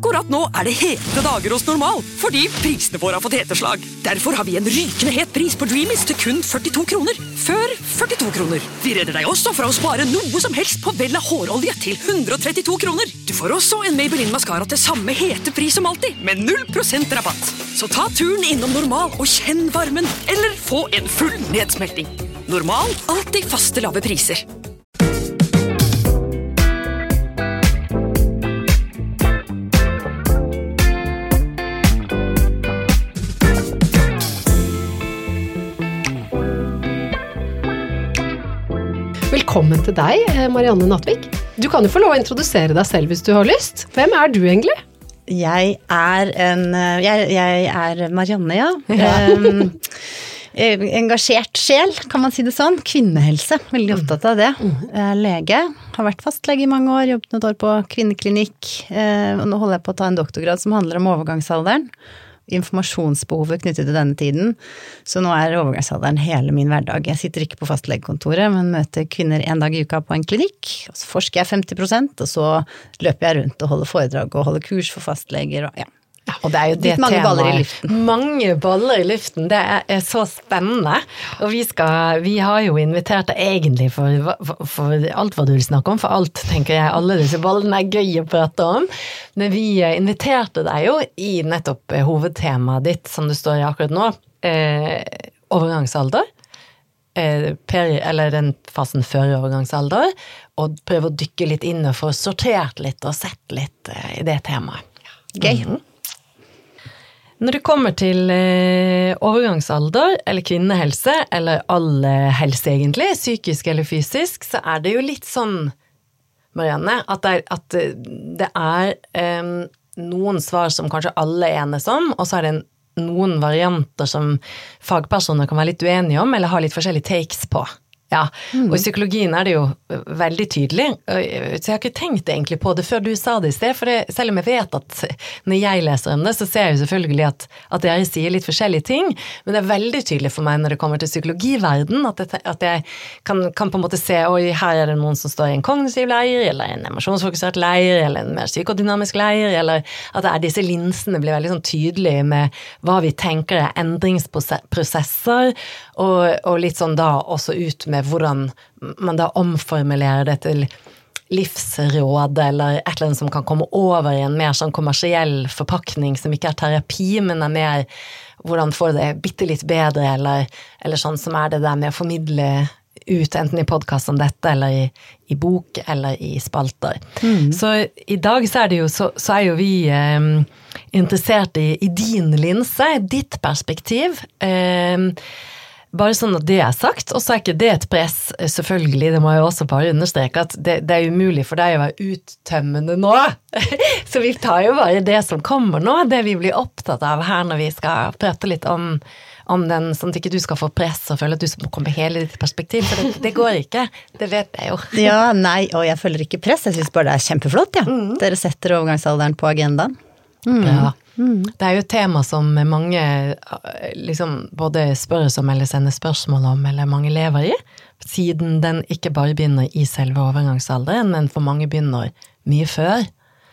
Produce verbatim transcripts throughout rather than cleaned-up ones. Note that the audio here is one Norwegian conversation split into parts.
Akkurat nå er det hete dager hos Normal, fordi prisene våre har fått heteslag. Derfor har vi en rykende het pris på Dreamies til kun førtito kroner. Før førtito kroner. Vi redder deg også fra å spare noe som helst på Vella hårolje til hundre og trettito kroner. Du får også en Maybelline Mascara til samme hete pris som alltid, med null prosent rabatt. Så ta turen innom Normal og kjenn varmen, eller få en full nedsmelting. Normal, alltid faste lave priser. Velkommen til deg, Marianne Natvik. Du kan jo få lov å introdusere deg selv hvis du har lyst. Hvem er du egentlig? Jeg er en, jeg, jeg er Marianne, ja. ja. Um, engasjert sjel, kan man si det sånn. Kvinnehelse, veldig opptatt av det. Jeg er lege, har vært fastlege i mange år, jobbet noen år på kvinneklinikk, og nå holder jeg på å ta en doktorgrad som handler om overgangsalderen. Informasjonsbehovet knyttet til denne tiden, så nå er overgangsalderen hele min hverdag. Jeg sitter ikke på fastlegekontoret, men møter kvinner en dag i uka på en klinikk, og så forsker jeg femti prosent, og så løper jeg rundt og holder foredrag og holder kurs for fastleger, og ja. Ja, og det er jo det mange temaet. Baller i luften. Mange baller i luften, det er, er så spennende. Og vi, skal, vi har jo invitert deg egentlig for, for, for alt hva du vil snakke om, for alt, tenker jeg, alle disse ballene er gøy å prate om. Men vi inviterte deg jo i nettopp hovedtemaet ditt, som det står i akkurat nå, eh, overgangsalder, eh, peri, eller den fasen før overgangsalder, og prøve å dykke litt inn og få sortert litt og sett litt eh, i det temaet. Gøy. Mm-hmm. Når det kommer til eh, overgangsalder, eller kvinnehelse, eller all helse egentlig, psykisk eller fysisk, så er det jo litt sånn, Marianne, at det er, at det er eh, noen svar som kanskje alle enes om, og så er det en, noen varianter som fagpersoner kan være litt uenige om, eller ha litt forskjellige takes på. Ja, og i psykologien er det jo veldig tydelig, så jeg har ikke tenkt egentlig på det før du sa det i sted, for det, selv om jeg vet at når jeg leser om det, så ser jeg jo selvfølgelig at, at dere sier litt forskjellige ting, men det er veldig tydelig for meg når det kommer til psykologiverden, at, det, at jeg kan, kan på en måte se, oi, her er det noen som står i en kognitiv leir, eller en emosjonsfokusert leir, eller en mer psykodynamisk leir, eller at det er disse linsene blir veldig sånn tydelige med hva vi tenker er endringsprosesser, og, og litt sånn da også ut med hvordan man da omformulerer det til livsråd eller et eller annet som kan komme over i en mer sånn kommersiell forpakning som ikke er terapi, men er mer hvordan får det bitte litt bedre eller, eller sånn som er det der med å formidle ut enten i podcast som dette eller i, i bok eller i spalter. Mm. Så i dag så er det jo så, så er jo vi eh, interessert i, i din linse, ditt perspektiv. Eh, Bare sånn at det er sagt, og så er ikke det et press, selvfølgelig, det må jeg også bare understreke, at det, det er umulig for deg å være uttømmende nå. Så vi tar jo bare det som kommer nå, det vi blir opptatt av her når vi skal prate litt om, om den, sånn at ikke du skal få press og føle at du må komme med hele ditt perspektiv, for det, det går ikke, det vet jeg jo. Ja, nei, og jeg føler ikke press, jeg synes bare det er kjempeflott, ja. Mm. Dere setter overgangsalderen på agendaen. Mm. Ja. Mm. Det er jo et tema som mange liksom både spørres om eller sender spørsmål om, eller mange lever i, siden den ikke bare begynner i selve overgangsalderen, men for mange begynner mye før.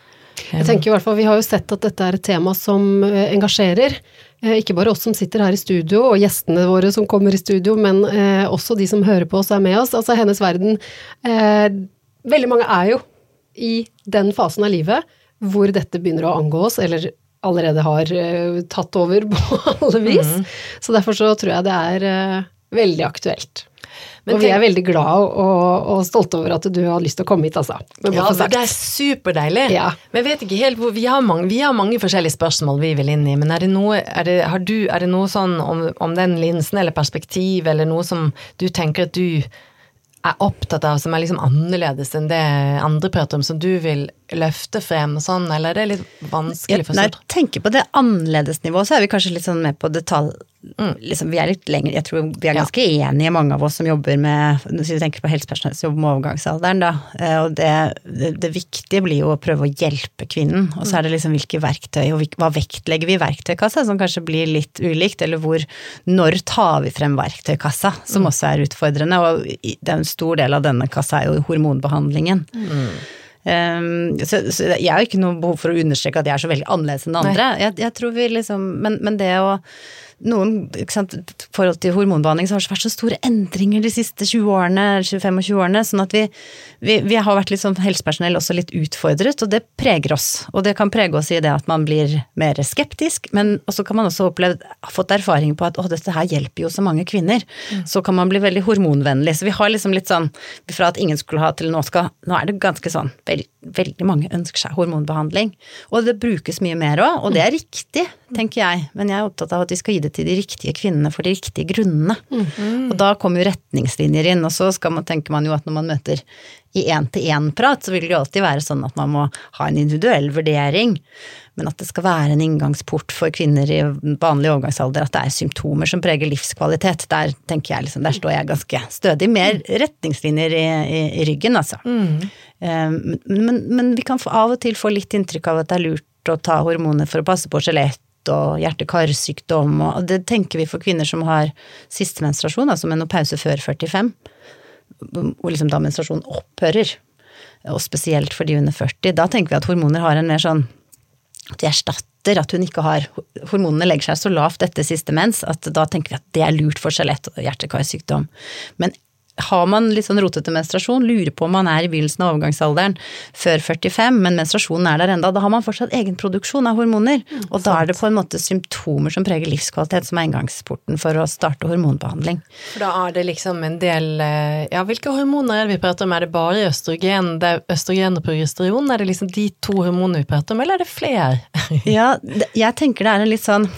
Jeg tenker i hvert fall, vi har jo sett at dette er et tema som engasjerer, ikke bare oss som sitter her i studio, og gjestene våre som kommer i studio, men eh, også de som hører på oss er med oss. Altså hennes verden, eh, veldig mange er jo i den fasen av livet, hvor dette begynner å angå oss, eller allerede har uh, tatt over på alle vis. Mm. Så derfor så tror jeg det er uh, veldig aktuelt. Men og vi er veldig glad og, og stolte over at du har lyst til å komme hit, altså. Ja, det er superdeilig. Ja. Men jeg vet ikke helt hvor, vi har, mange, vi har mange forskjellige spørsmål vi vil inn i, men er det noe, er det, har du, er det noe sånn om, om den linsen eller perspektiv, eller noe som du tenker at du er opptatt av, som er liksom annerledes enn det andre prater om, som du vil løfte frem og sånn, eller er det litt vanskelig for seg? Når jeg tenker på det annerledes nivå, så er vi kanskje litt sånn med på detalj, mm. liksom, vi er litt lenger, jeg tror vi er ganske ja. enige, mange av oss som jobber med, hvis vi tenker på helsepersonell som jobber med overgangsalderen da, og det, det, det viktige blir jo å prøve å hjelpe kvinnen, og så er det liksom hvilke verktøy, og hva vektlegger vi i verktøykassa, som kanskje blir litt ulikt, eller hvor, når tar vi frem verktøykassa, som mm. også er utfordrende, og det er en stor del av denne kassa er jo hormonbehandlingen. Mm. Um, så, så jeg har ikke noe behov for å understreke at jeg er så veldig annerledes enn andre. Jeg, jeg tror vi liksom, men, men det å noen, ikke sant, forhold til hormonbehandling så har det vært så store endringer de siste tjue årene, tjuefem og tjue årene, sånn at vi, vi, vi har vært litt sånn helsepersonell også litt utfordret, og det preger oss. Og det kan prege oss i det at man blir mer skeptisk, men også kan man også oppleve, fått erfaring på at å, dette her hjelper jo så mange kvinner. Mm. Så kan man bli veldig hormonvennlig. Så vi har liksom litt sånn, fra at ingen skulle ha til nå skal, nå er det ganske sånn, veldig, veldig mange ønsker seg hormonbehandling. Og det brukes mye mer også, og det er riktig, tenker jeg. Men jeg er opptatt av at vi skal gi det til de riktige kvinnene for de riktige grunnene. Mm-hmm. Og da kommer jo retningslinjer inn, og så skal man, tenker man jo at når man møter i en-til-en-prat, så vil det jo alltid være sånn at man må ha en individuell vurdering, men at det skal være en inngangsport for kvinner i vanlig overgangsalder, at det er symptomer som preger livskvalitet, der tenker jeg liksom, der står jeg ganske stødig, mer retningslinjer i, i, i ryggen, altså. Mm. Um, men, men vi kan få, av og til få litt inntrykk av at det er lurt å ta hormoner for å passe på skjelett, og hjerte-karsykdom, og det tenker vi for kvinner som har siste menstruasjon, altså menopause før førtifem, og liksom da menstruasjonen opphører, og spesielt for de under førti, da tenker vi at hormoner har en mer sånn, at de erstatter, at hun ikke har, hormonene legger seg så lavt etter siste mens, at da tenker vi at det er lurt for skjelett og hjerte-karsykdom. Men har man litt sånn rotete menstruasjon, lurer på om man er i begynnelsen av overgangsalderen før førtifem, men menstruasjonen er der enda, da har man fortsatt egen produksjon av hormoner, mm, og da er det på en måte symptomer som preger livskvalitet som er inngangsporten for å starte hormonbehandling. For da er det liksom en del, ja, hvilke hormoner er det vi prater om? Er det bare østrogen, det er østrogen og progesteron? Er det liksom de to hormonene vi prater om, eller er det flere? Ja, jeg tenker det er en litt sånn,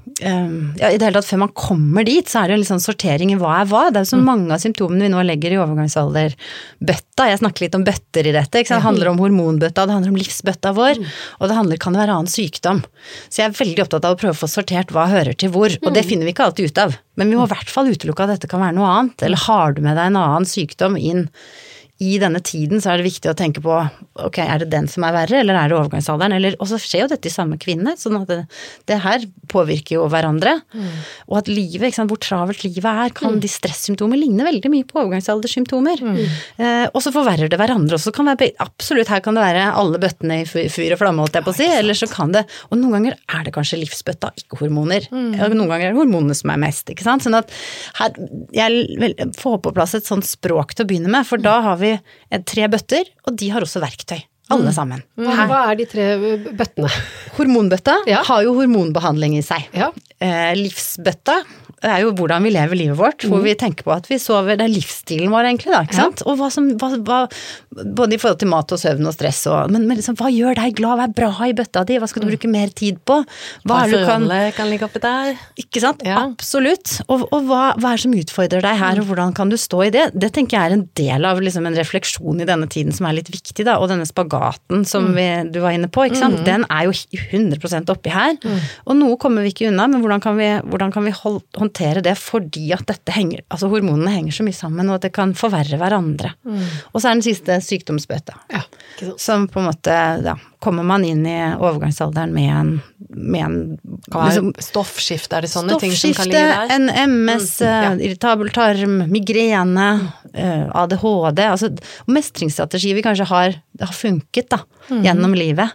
Um, ja, i det hele tatt, før man kommer dit, så er det jo en litt sånn sortering i hva er hva. Det er jo så mm. mange av symptomene vi nå legger i overgangsalder. Bøtta, jeg snakker litt om bøtter i dette, ikke sant? Det handler om hormonbøtta, det handler om livsbøtta vår, mm. og det handler, kan det være annen sykdom. Så jeg er veldig opptatt av å prøve å få sortert hva hører til hvor, og det finner vi ikke alltid ut av. Men vi må i hvert fall utelukke at dette kan være noe annet, eller har du med deg en annen sykdom inn i denne tiden, så er det viktig å tenke på, ok, er det den som er verre, eller er det overgangsalderen, eller, og så skjer jo dette i samme kvinne, sånn at det, det her påvirker jo hverandre, mm. og at livet, ikke sant, hvor travelt livet er, kan mm. de stresssymptomer ligne veldig mye på overgangsaldersymptomer, mm. eh, og så forverrer det hverandre, og så kan det være, absolutt, her kan det være alle bøttene i fyr og flamme, holdt jeg på å si, eller så kan det, og noen ganger er det kanskje livsbøtta, ikke hormoner, mm. og noen ganger er det hormonene som er mest, ikke sant, sånn at her, jeg får på plass et sånt språk til å begynne med, for da har vi tre bøtter, og de har også verktøy. Alle sammen. Mm. Hva er de tre bøttene? Hormonbøtta ja. har jo hormonbehandling i seg. Ja. Eh, livsbøtta er jo hvordan vi lever livet vårt, hvor mm. vi tenker på at vi sover, det er livsstilen vår egentlig da, ikke sant? Ja. Og hva som, hva, hva, både i forhold til mat og søvn og stress, og, men, men liksom, hva gjør deg glad, hva er bra i bøtta di, hva skal du mm. bruke mer tid på? Hva, hva er det du kan... kan ligge oppi der? Ikke sant? Ja. Absolutt. Og, og hva, hva er det som utfordrer deg her, og hvordan kan du stå i det? Det tenker jeg er en del av liksom, en refleksjon i denne tiden som er litt viktig da, og denne spagaten som vi, du var inne på, ikke sant? Mm. Den er jo hundre prosent oppi her, mm. og noe kommer vi ikke unna, men hvordan kan vi, hvordan kan vi hold, håndtere det fordi at dette henger, altså hormonene henger så mye sammen, og at det kan forverre hverandre. Mm. Og så er den siste sykdomsbøtta, ja, som på en måte, ja, kommer man inn i overgangsalderen med en, med en liksom, stoffskifte, er det sånne ting som kan ligge der? En M S, mm. ja. irritabel tarm, migrene, mm. A D H D, altså mestringsstrategi vi kanskje har, har funket da, mm. gjennom livet.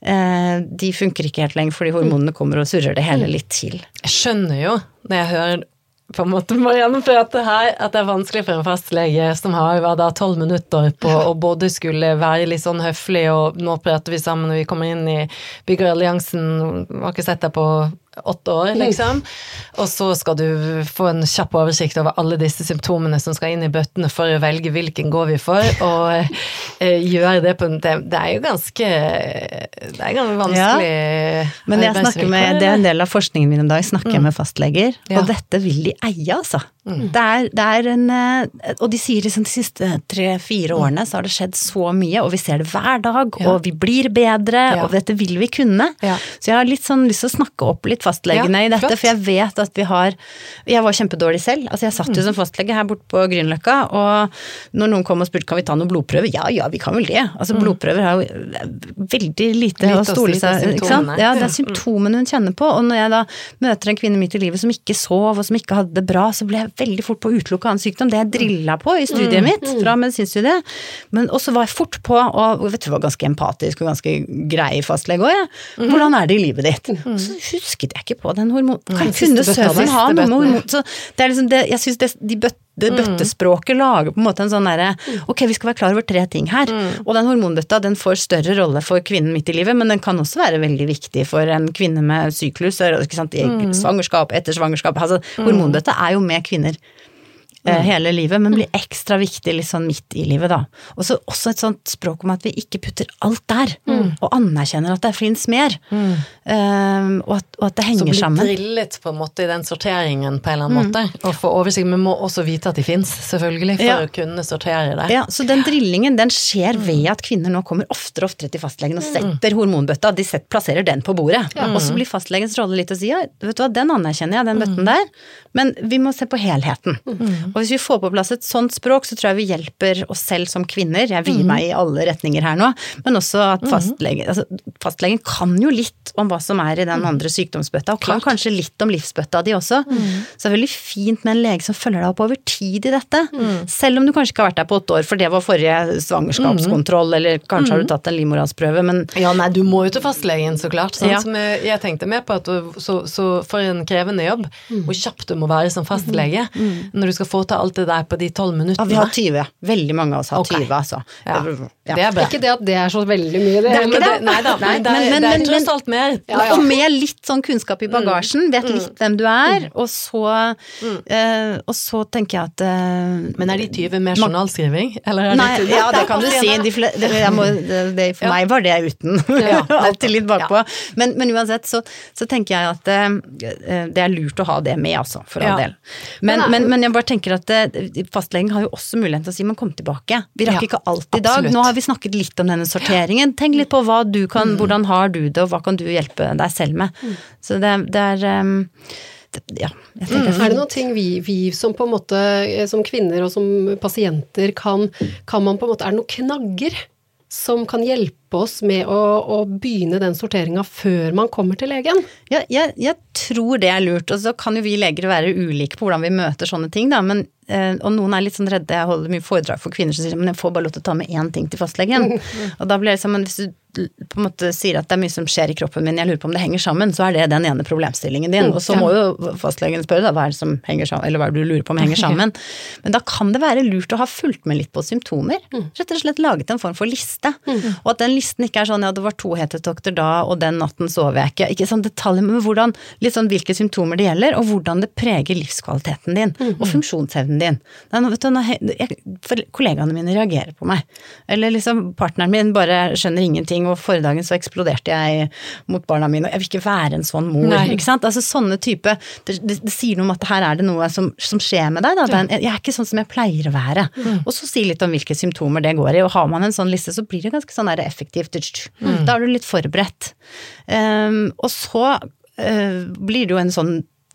De funker ikke helt lenger, fordi hormonene kommer og surrer det hele litt til. Jeg skjønner jo, når jeg hører på en måte Marianne prate her, at det er vanskelig for en fastlege som har vært da tolv minutter på å både skulle være litt sånn høflig, og nå prater vi sammen når vi kommer inn i Byggeralliansen, har ikke sett deg på åtte år, liksom. Og så skal du få en kjapp oversikt over alle disse symptomene som skal inn i bøttene for å velge hvilken går vi for, og eh, gjøre det på en... Det, det er jo ganske... Det er ganske vanskelig... Ja. Men jeg snakker med... Det er en del av forskningen min om dag, snakker jeg mm. med fastleger, ja. Og dette vil de eie, altså. Mm. Det, er, det er en... Og de sier liksom de siste tre-fire årene så har det skjedd så mye, og vi ser det hver dag, ja. Og vi blir bedre, ja. Og dette vil vi kunne. Ja. Så jeg har litt sånn lyst til å snakke opp litt fastlegene ja, i dette, flott. For jeg vet at vi har, jeg var kjempedårlig selv, altså jeg satt jo mm. som fastlege her bort på Grünerløkka, og når noen kom og spurte, kan vi ta noen blodprøver? Ja, ja, vi kan vel det. Altså mm. blodprøver er jo veldig lite å stole seg, ikke sant? Ja, det er symptomene hun kjenner på, og når jeg da møter en kvinne midt i livet som ikke sov, og som ikke hadde det bra, så ble jeg veldig fort på å utelukke annen sykdom, det jeg drillet på i studiet mitt, fra medisinstudiet, men også var jeg fort på, og vet du, var ganske empatisk og ganske grei fastlege også, ja. Hvordan er det i livet ditt? Og så husket jeg ikke på den hormon, kan kunne søvn ha noe med hormon, så det er liksom det, jeg synes det, de bøtt det bøttespråket lager på en måte en sånn der, ok, vi skal være klar over tre ting her, mm. og den hormonbøtta, den får større rolle for kvinnen midt i livet, men den kan også være veldig viktig for en kvinne med syklus, ikke sant, i mm. svangerskap, etter svangerskap, altså mm. hormonbøtta er jo med kvinner eh, hele livet, men blir ekstra viktig litt sånn midt i livet da. Og så også et sånt språk om at vi ikke putter alt der, mm. og anerkjenner at det finnes mer, mm. um, og, at, og at det henger sammen. Så blir drillet på en måte i den sorteringen på en eller annen mm. måte, og for oversikt, men må også vite at de finnes, selvfølgelig, for ja. Å kunne sortere det. Ja, så den drillingen, den skjer ved at kvinner nå kommer oftere og oftere til fastlegen og setter mm. hormonbøtta, de set, plasserer den på bordet, ja. Og så blir fastlegens rolle litt å si, ja, vet du hva, den anerkjenner jeg, den bøtten mm. der, men vi må se på helheten. Mm. Og hvis vi får på plass et sånt språk, så tror jeg vi hjelper oss selv som kvinner, jeg vil meg i alle retninger her nå, men også at fastlegen, altså, fastlegen kan jo litt om hva som er i den andre sykdomsbøtta, og kan kanskje litt om livsbøtta de også. Mm. Så det er veldig fint med en lege som følger deg opp over tid i dette, mm. selv om du kanskje ikke har vært der på åtte år, for det var forrige svangerskapskontroll, mm. eller kanskje mm. har du tatt en livmorhalsprøve, men... Ja, nei, du må jo til fastlegen, så klart, sånn ja. Som jeg, jeg tenkte med på, at du, så, så for en krevende jobb, mm. hvor kjapt du må være som fastlege, mm. når du skal få til alt det der på de tolv minuttene. Ja, vi har tyve. Veldig mange av oss har okay. tyve, altså. Ja. Ja. Det er bra. Ikke det at det er så veldig mye. Det, det er ikke det. Nei da, men det er, men, men, det er tross alt mer. Ja, ja. Og med litt sånn kunnskap i bagasjen, vet litt hvem du er, og så, mm. uh, og så tenker jeg at... Uh, men er de tyve mer journalskriving? Eller er nei, det ja, det kan du si. De fle, det, må, det, det, for ja. meg var det uten. Ja, alltid litt bakpå. Ja. Men, men uansett, så, så tenker jeg at uh, det er lurt å ha det med, altså, for all ja. del. Men, men, men, men jeg bare tenker at uh, fastlegen har jo også mulighet til å si, men kom tilbake. Vi rakk ja, ikke alt i dag. Absolutt. Nå har vi snakket litt om denne sorteringen. Tenk litt på hva du kan, mm. hvordan har du det, og hva kan du hjelpe deg selv med. Mm. Så det, det er... Um, det, ja, jeg tenker mm. Er det noen ting vi, vi som på en måte, som kvinner og som pasienter kan, kan man på en måte, er det noen knagger som kan hjelpe oss med å, å begynne den sorteringen før man kommer til legen? Ja, jeg, jeg tror det er lurt, og så kan jo vi legere være ulike på hvordan vi møter sånne ting da, men og noen er litt sånn redde, jeg holder mye foredrag for kvinner som sier, men jeg får bare lov til å ta med én ting til fastlegen. Og da blir det sånn, men hvis du på en måte sier at det er mye som skjer i kroppen min, jeg lurer på om det henger sammen, så er det den ene problemstillingen din. Og så må jo fastlegen spørre da, hva er det som henger sammen, eller hva er det du lurer på om henger sammen. Men da kan det være lurt å ha fulgt med litt på symptomer. Rett og slett laget en form for liste. Og at den listen ikke er sånn, ja, det var to hetetokter da, og den natten sov jeg ikke. Ikke sånn detaljer, men hvordan, litt sånn hvilke symptomer det gjelder, og hvordan det preger livskvaliteten din, og funksjonsevnen din. Nei, vet du, jeg, kollegaene mine reagerer på meg. Eller liksom partneren min bare skjønner ingenting, og forrige dagen så eksploderte jeg mot barna mine, og jeg vil ikke være en sånn mor, Nei. Ikke sant? Altså sånne type, det, det, det sier noe om at her er det noe som, som skjer med deg, da. Den, jeg er ikke sånn som jeg pleier å være. Mm. Og så si litt om hvilke symptomer det går i, og har man en sånn liste, så blir det ganske sånn der effektivt. Mm. Da er du litt forberedt. Um, og så uh, blir det jo en sånn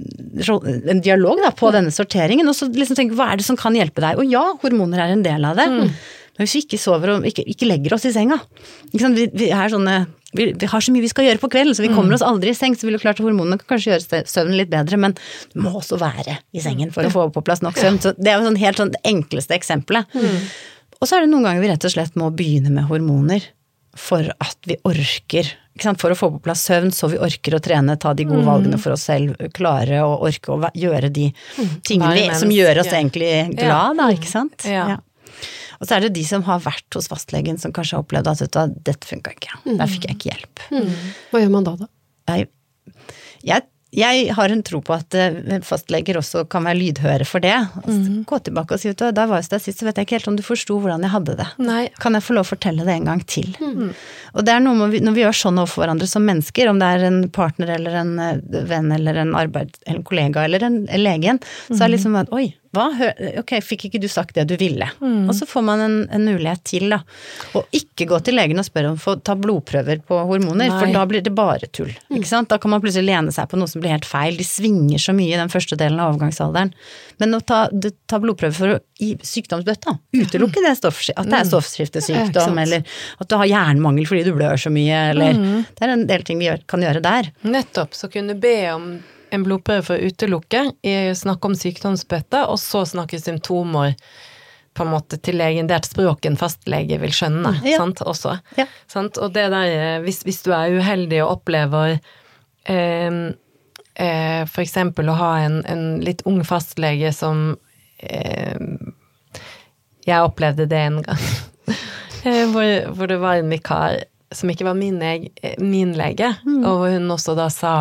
en dialog da, på denne sorteringen, og så liksom tenke, hva er det som kan hjelpe deg? Og ja, hormoner er en del av det, mm. men hvis vi ikke sover og ikke, ikke legger oss i senga, ikke sant? Vi, vi, er sånne, vi, vi har så mye vi skal gjøre på kvelden, så vi kommer oss aldri i seng, så vil jo klart at hormonene kan kanskje gjøre søvnen litt bedre, men du må også være i sengen for å få på plass nok søvn, så det er jo sånn helt sånn det enkleste eksempelet. Mm. Og så er det noen ganger vi rett og slett må begynne med hormoner for at vi orker, ikke sant? For å få på plass søvn, så vi orker å trene, ta de gode mm. valgene for oss selv, klare å orke å gjøre de tingene vi, som gjør oss egentlig glad, da, ikke sant? Ja. Ja. Og så er det de som har vært hos fastlegen som kanskje har opplevd at dette funket ikke, mm. der fikk jeg ikke hjelp. Mm. Hva gjør man da da? Jeg, jeg Jeg har en tro på at fastleger også kan være lydhøre for det. Altså, mm. Gå tilbake og si, da var jeg der sist, så vet jeg ikke helt om du forstod hvordan jeg hadde det. Nei. Kan jeg få lov å fortelle det en gang til? Mm. Og det er noe med, når vi gjør sånn overfor hverandre som mennesker, om det er en partner eller en venn eller en arbeid, eller en kollega eller en, en legen, mm. så er det liksom at, oi, hva? Ok, fikk ikke du sagt det du ville? Mm. Og så får man en, en mulighet til da. Og ikke gå til legen og spørre om å få ta blodprøver på hormoner, Nei. For da blir det bare tull. Mm. Ikke sant? Da kan man plutselig lene seg på noe som blir helt feil. De svinger så mye i den første delen av overgangsalderen. Men å ta, ta blodprøver for å, i sykdomsbøtta, utelukke det stoffskift, at det er stoffskiftesykdom, mm. eller at du har jernmangel fordi du blør så mye, eller mm. det er en del ting vi gjør, kan gjøre der. Nettopp, så kunne be om en blodprøve for å utelukke, snakke om sykdomsbøtter, og så snakke symptomer på en måte til legen, det er et språk en fastlege vil skjønne, ja. Sant, også. Ja. Sant? Og det der, hvis, hvis du er uheldig og opplever eh, eh, for eksempel å ha en, en litt ung fastlege som eh, jeg opplevde det en gang, hvor, hvor det var en vikar som ikke var min, min lege, mm. og hun også da sa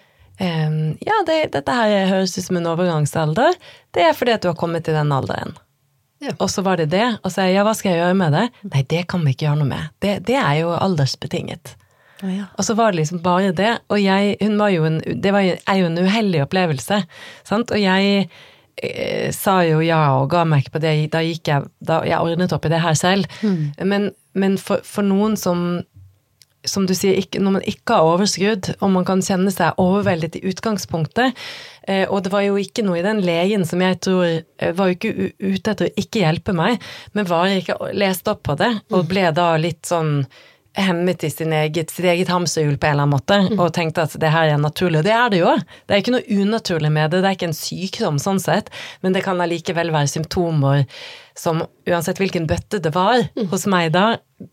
Um, ja, det, dette her høres ut som en overgangsalder. Det er fordi at du har kommet til den alderen. Ja. Og så var det det, og så sa jeg, ja, hva skal jeg gjøre med det? Nei, det kan vi ikke gjøre noe med. Det, det er jo aldersbetinget. Oh, ja. Og så var det liksom bare det, og jeg, hun var jo en, det var jo, er jo en uheldig opplevelse, sant? Og jeg eh, sa jo ja, og ga meg ikke på det, da gikk jeg, da jeg ordnet opp i det her selv. Mm. Men, men for, for noen som som du sier, ikke, når man ikke har overskrudd, og man kan kjenne seg overveldet i utgangspunktet, eh, og det var jo ikke noe i den legen som jeg tror eh, var jo ikke ute etter å ikke hjelpe meg, men var ikke lest opp på det, og ble da litt sånn hemmet i sin eget, sitt eget hamsterhjul på en eller annen måte, mm. og tenkte at det her er naturlig, og det er det jo. Det er ikke noe unaturlig med det, det er ikke en sykdom sånn sett, men det kan allikevel være symptomer som, uansett hvilken bøtte det var mm. hos meg da,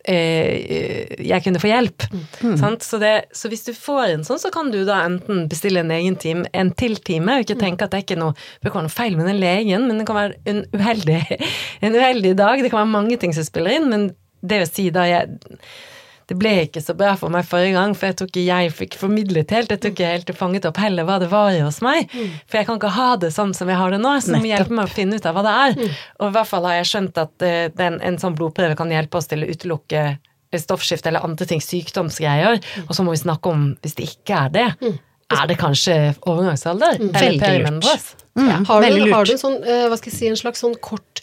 eh, jeg kunne få hjelp. Mm. Sant? Så, det, så hvis du får en sånn, så kan du da enten bestille en egen time, en til time, og ikke tenke at det er ikke noe, det kan være noe feil med den legen, men det kan være en uheldig, en uheldig dag, det kan være mange ting som spiller inn, men det vil si da jeg det ble ikke så bra for meg forrige gang, for jeg tror ikke jeg fikk formidlet helt, jeg tror ikke jeg helt fanget opp heller hva det var hos meg, mm. for jeg kan ikke ha det sånn som jeg har det nå, så må hjelpe meg å finne ut av hva det er. Mm. Og i hvert fall har jeg skjønt at uh, den, en sånn blodprøve kan hjelpe oss til å utelukke stoffskift eller andre ting, sykdomsgreier, mm. og så må vi snakke om, hvis det ikke er det, mm. er det kanskje overgangsalder? Mm. Eller perimenopause? Mm. Ja. Har, du, har du en sånn, uh, hva skal jeg si, en slags sånn kort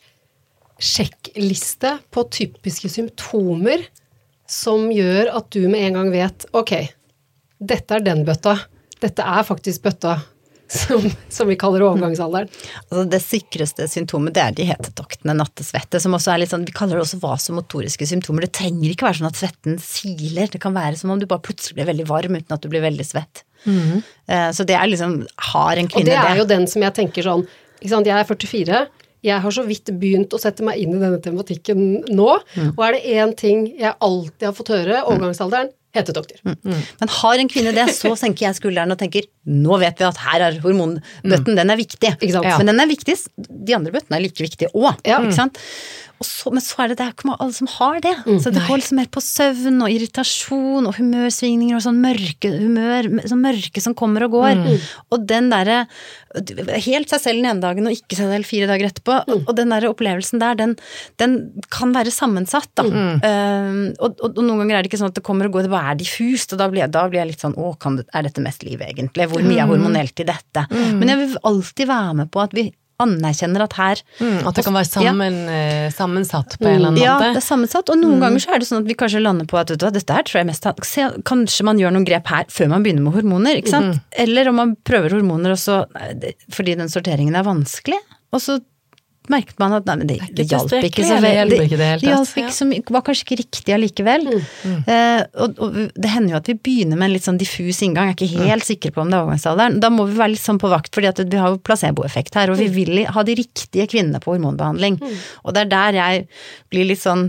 sjekkliste på typiske symptomer som gjør at du med en gang vet, ok, dette er den bøtta, dette er faktisk bøtta som, som vi kaller overgangsalderen. Altså det sikreste symptomet, det er de hetetoktene, nattesvette, som også er litt sånn, vi kaller det også vasomotoriske symptomer. Det trenger ikke være sånn at svetten siler, det kan være som om du bare plutselig blir veldig varm uten at du blir veldig svett. Mm-hmm. Så det er liksom, har en kvinne det. Og det er jo den som jeg tenker sånn, ikke sant, jeg er førtifire, jeg har så vidt begynt å sette meg inn i denne tematikken nå, mm. og er det en ting jeg alltid har fått høre, overgangsalderen, hetedoktor. Mm. Mm. Men har en kvinne det, så senker jeg skulderen og tenker, nå vet vi at her er hormonbøtten, mm. den er viktig. Ikke sant? Ja. Men den er viktig, de andre bøttene er like viktige også, ja. Ikke sant? Og så, men så er det, det er ikke alle som har det. Mm. Så det går liksom mer på søvn og irritasjon og humørsvingninger og sånn mørke humør, sånn mørke som kommer og går. Mm. Og den der, helt seg selv den ene dagen og ikke seg selv fire dager etterpå, mm. og den der opplevelsen der, den, den kan være sammensatt da. Mm. Uh, og, og, og noen ganger er det ikke sånn at det kommer og går, det bare er diffust, og da blir, da blir jeg litt sånn, å, kan det, er dette mest liv egentlig? Hvor mye er hormonelt i dette? Mm. Men jeg vil alltid være med på at vi anerkjenner at her mm, at det kan være sammen, ja. sammensatt på en eller annen ja, måte. Ja, det er sammensatt, og noen mm. ganger så er det sånn at vi kanskje lander på at vet du, dette her tror jeg mest se, kanskje man gjør noen grep her før man begynner med hormoner, ikke sant? Mm. Eller om man prøver hormoner og så, fordi den sorteringen er vanskelig, og så merket man at nei, men det, det hjalp ikke så vel. Det, det, det hjalp ikke som, var kanskje ikke riktig allikevel. Mm. Mm. Eh, og, og det hender jo at vi begynner med en litt sånn diffus inngang, jeg er ikke helt mm. sikker på om det er overgangsalderen. Da må vi være litt sånn på vakt, fordi at vi har jo placeboeffekt her, og vi vil ha de riktige kvinnene på hormonbehandling. Mm. Og det er der jeg blir litt sånn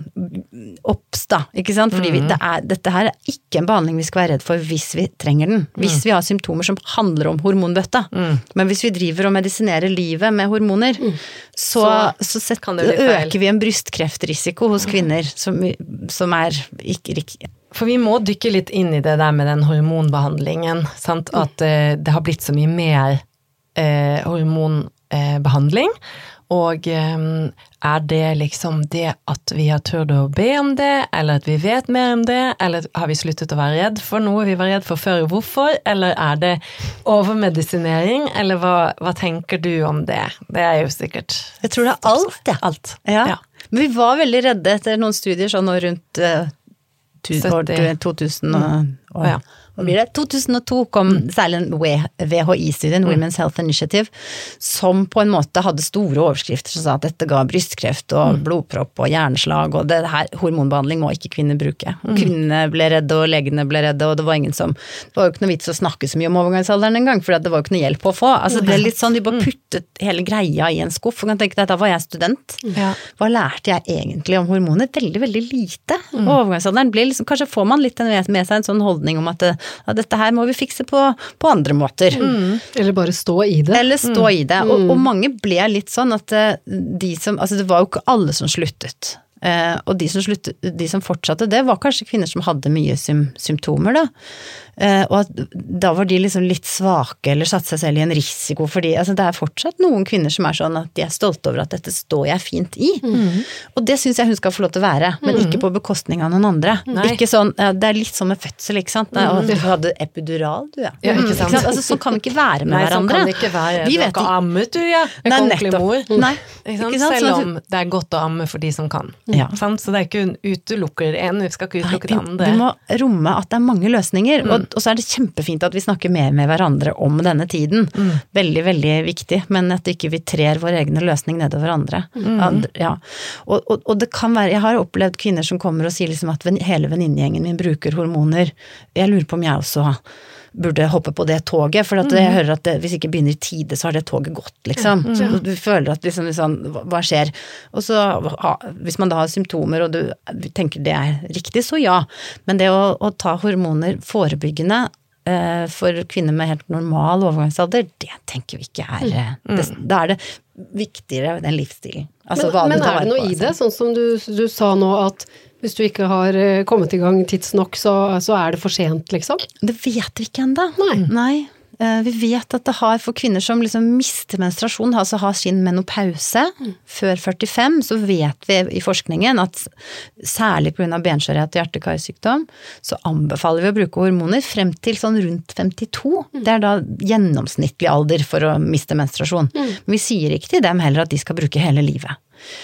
oppsta, ikke sant? Fordi vi, det er, dette her er ikke en behandling vi skal være redd for hvis vi trenger den. Hvis mm. vi har symptomer som handler om hormonbøtta. Mm. Men hvis vi driver og medisinerer livet med hormoner, mm. så Så, så sett, øker vi en brystkreftrisiko hos kvinner som, som er ikke riktig. For vi må dykke litt inn i det der med den hormonbehandlingen, sant? At eh, det har blitt så mye mer eh, hormonbehandling, eh, og eh, er det liksom det at vi har turt å be om det, eller at vi vet mer om det, eller har vi sluttet å være redd for noe vi var redd for før, hvorfor, eller er det overmedisinering, eller hva, hva tenker du om det? Det er jo sikkert... Jeg tror det er alt, det. Alt. Ja. Ja. Men vi var veldig redde etter noen studier sånn rundt uh, to tusen og, og, ja. hva blir det? to tusen og to kom særlig en V H I-studien, Women's Health Initiative, som på en måte hadde store overskrifter som sa at dette ga brystkreft og blodpropp og hjerneslag, og det her hormonbehandling må ikke kvinner bruke. Og kvinnene ble redde, og legene ble redde, og det var ingen som, det var jo ikke noe vits å snakke så mye om overgangsalderen en gang, for det var jo ikke noe hjelp å få. Altså det ble litt sånn, de bare puttet hele greia i en skuff, og kan tenke deg, da var jeg student. Ja. Hva lærte jeg egentlig om hormoner? Veldig, veldig lite. Og overgangsalderen blir liksom, kanskje får man litt med seg en sånn holdning om at, det, at dette her må vi fikse på, på andre måter. Mm. Eller bare stå i det. Eller stå mm. i det. Og, og mange ble litt sånn at de som, altså det var jo ikke alle som sluttet. Eh, og de som, sluttet, de som fortsatte det var kanskje kvinner som hadde mye sym, symptomer da. Eh, og at da var de liksom litt svake eller satt seg selv i en risiko, fordi altså, det er fortsatt noen kvinner som er sånn at de er stolte over at dette står jeg fint i. Mm. Og det synes jeg hun skal få lov til å være, men mm. ikke på bekostning av noen andre. Nei. Ikke sånn, det er litt sånn med fødsel, ikke sant? Nei, og du hadde epidural, du, ja. Ja, ikke sant? Ikke sant? Altså, så kan vi ikke være med Nei, hverandre. Nei, sånn kan det ikke være. Vi Du har vet ikke ikke. ammet, du, ja. Jeg kan ordentlig mor. Nei, ikke sant? ikke sant? Selv Sånn om det er godt å amme for de som kan. Ja. Sant? Så det er ikke en utelukker det ene, vi skal ikke utelukke det Nei, andre. vi, vi må romme at det er mange løsninger, mm. og, og så er det kjempefint at vi snakker mer med hverandre om denne tiden. Mm. Veldig, veldig viktig, men at ikke vi trer vår egne løsning nedover andre. Mm. Ja. Og, og, og det kan være, jeg har opplevd kvinner som kommer og sier liksom at ven, hele venninnegjengen min bruker hormoner. Jeg lurer på om jeg også burde hoppe på det toget, for at jeg hører at det, hvis ikke begynner i tide, så har det toget gått, liksom. Mm. Og du føler at liksom, liksom, hva skjer? Og så, hvis man da har symptomer, og du tenker det er riktig, så ja. Men det å, å ta hormoner forebyggende eh, for kvinner med helt normal overgangsalder, det tenker vi ikke er, mm. det, da er det viktigere den livsstilen. Altså, men men er det noe på, i det, sånn som du, du sa nå at hvis du ikke har kommet i gang tidsnok, så, så er det for sent, liksom? Det vet vi ikke enda. Nei. Nei. Vi vet at det har for kvinner som liksom mister menstruasjon, altså har sin menopause mm. før førtifem, så vet vi i forskningen at særlig på grunn av benskjørhet og hjerte-karsykdom, så anbefaler vi å bruke hormoner frem til sånn rundt femtito. Mm. Det er da gjennomsnittlig alder for å miste menstruasjon. Mm. Men vi sier ikke til dem heller at de skal bruke hele livet.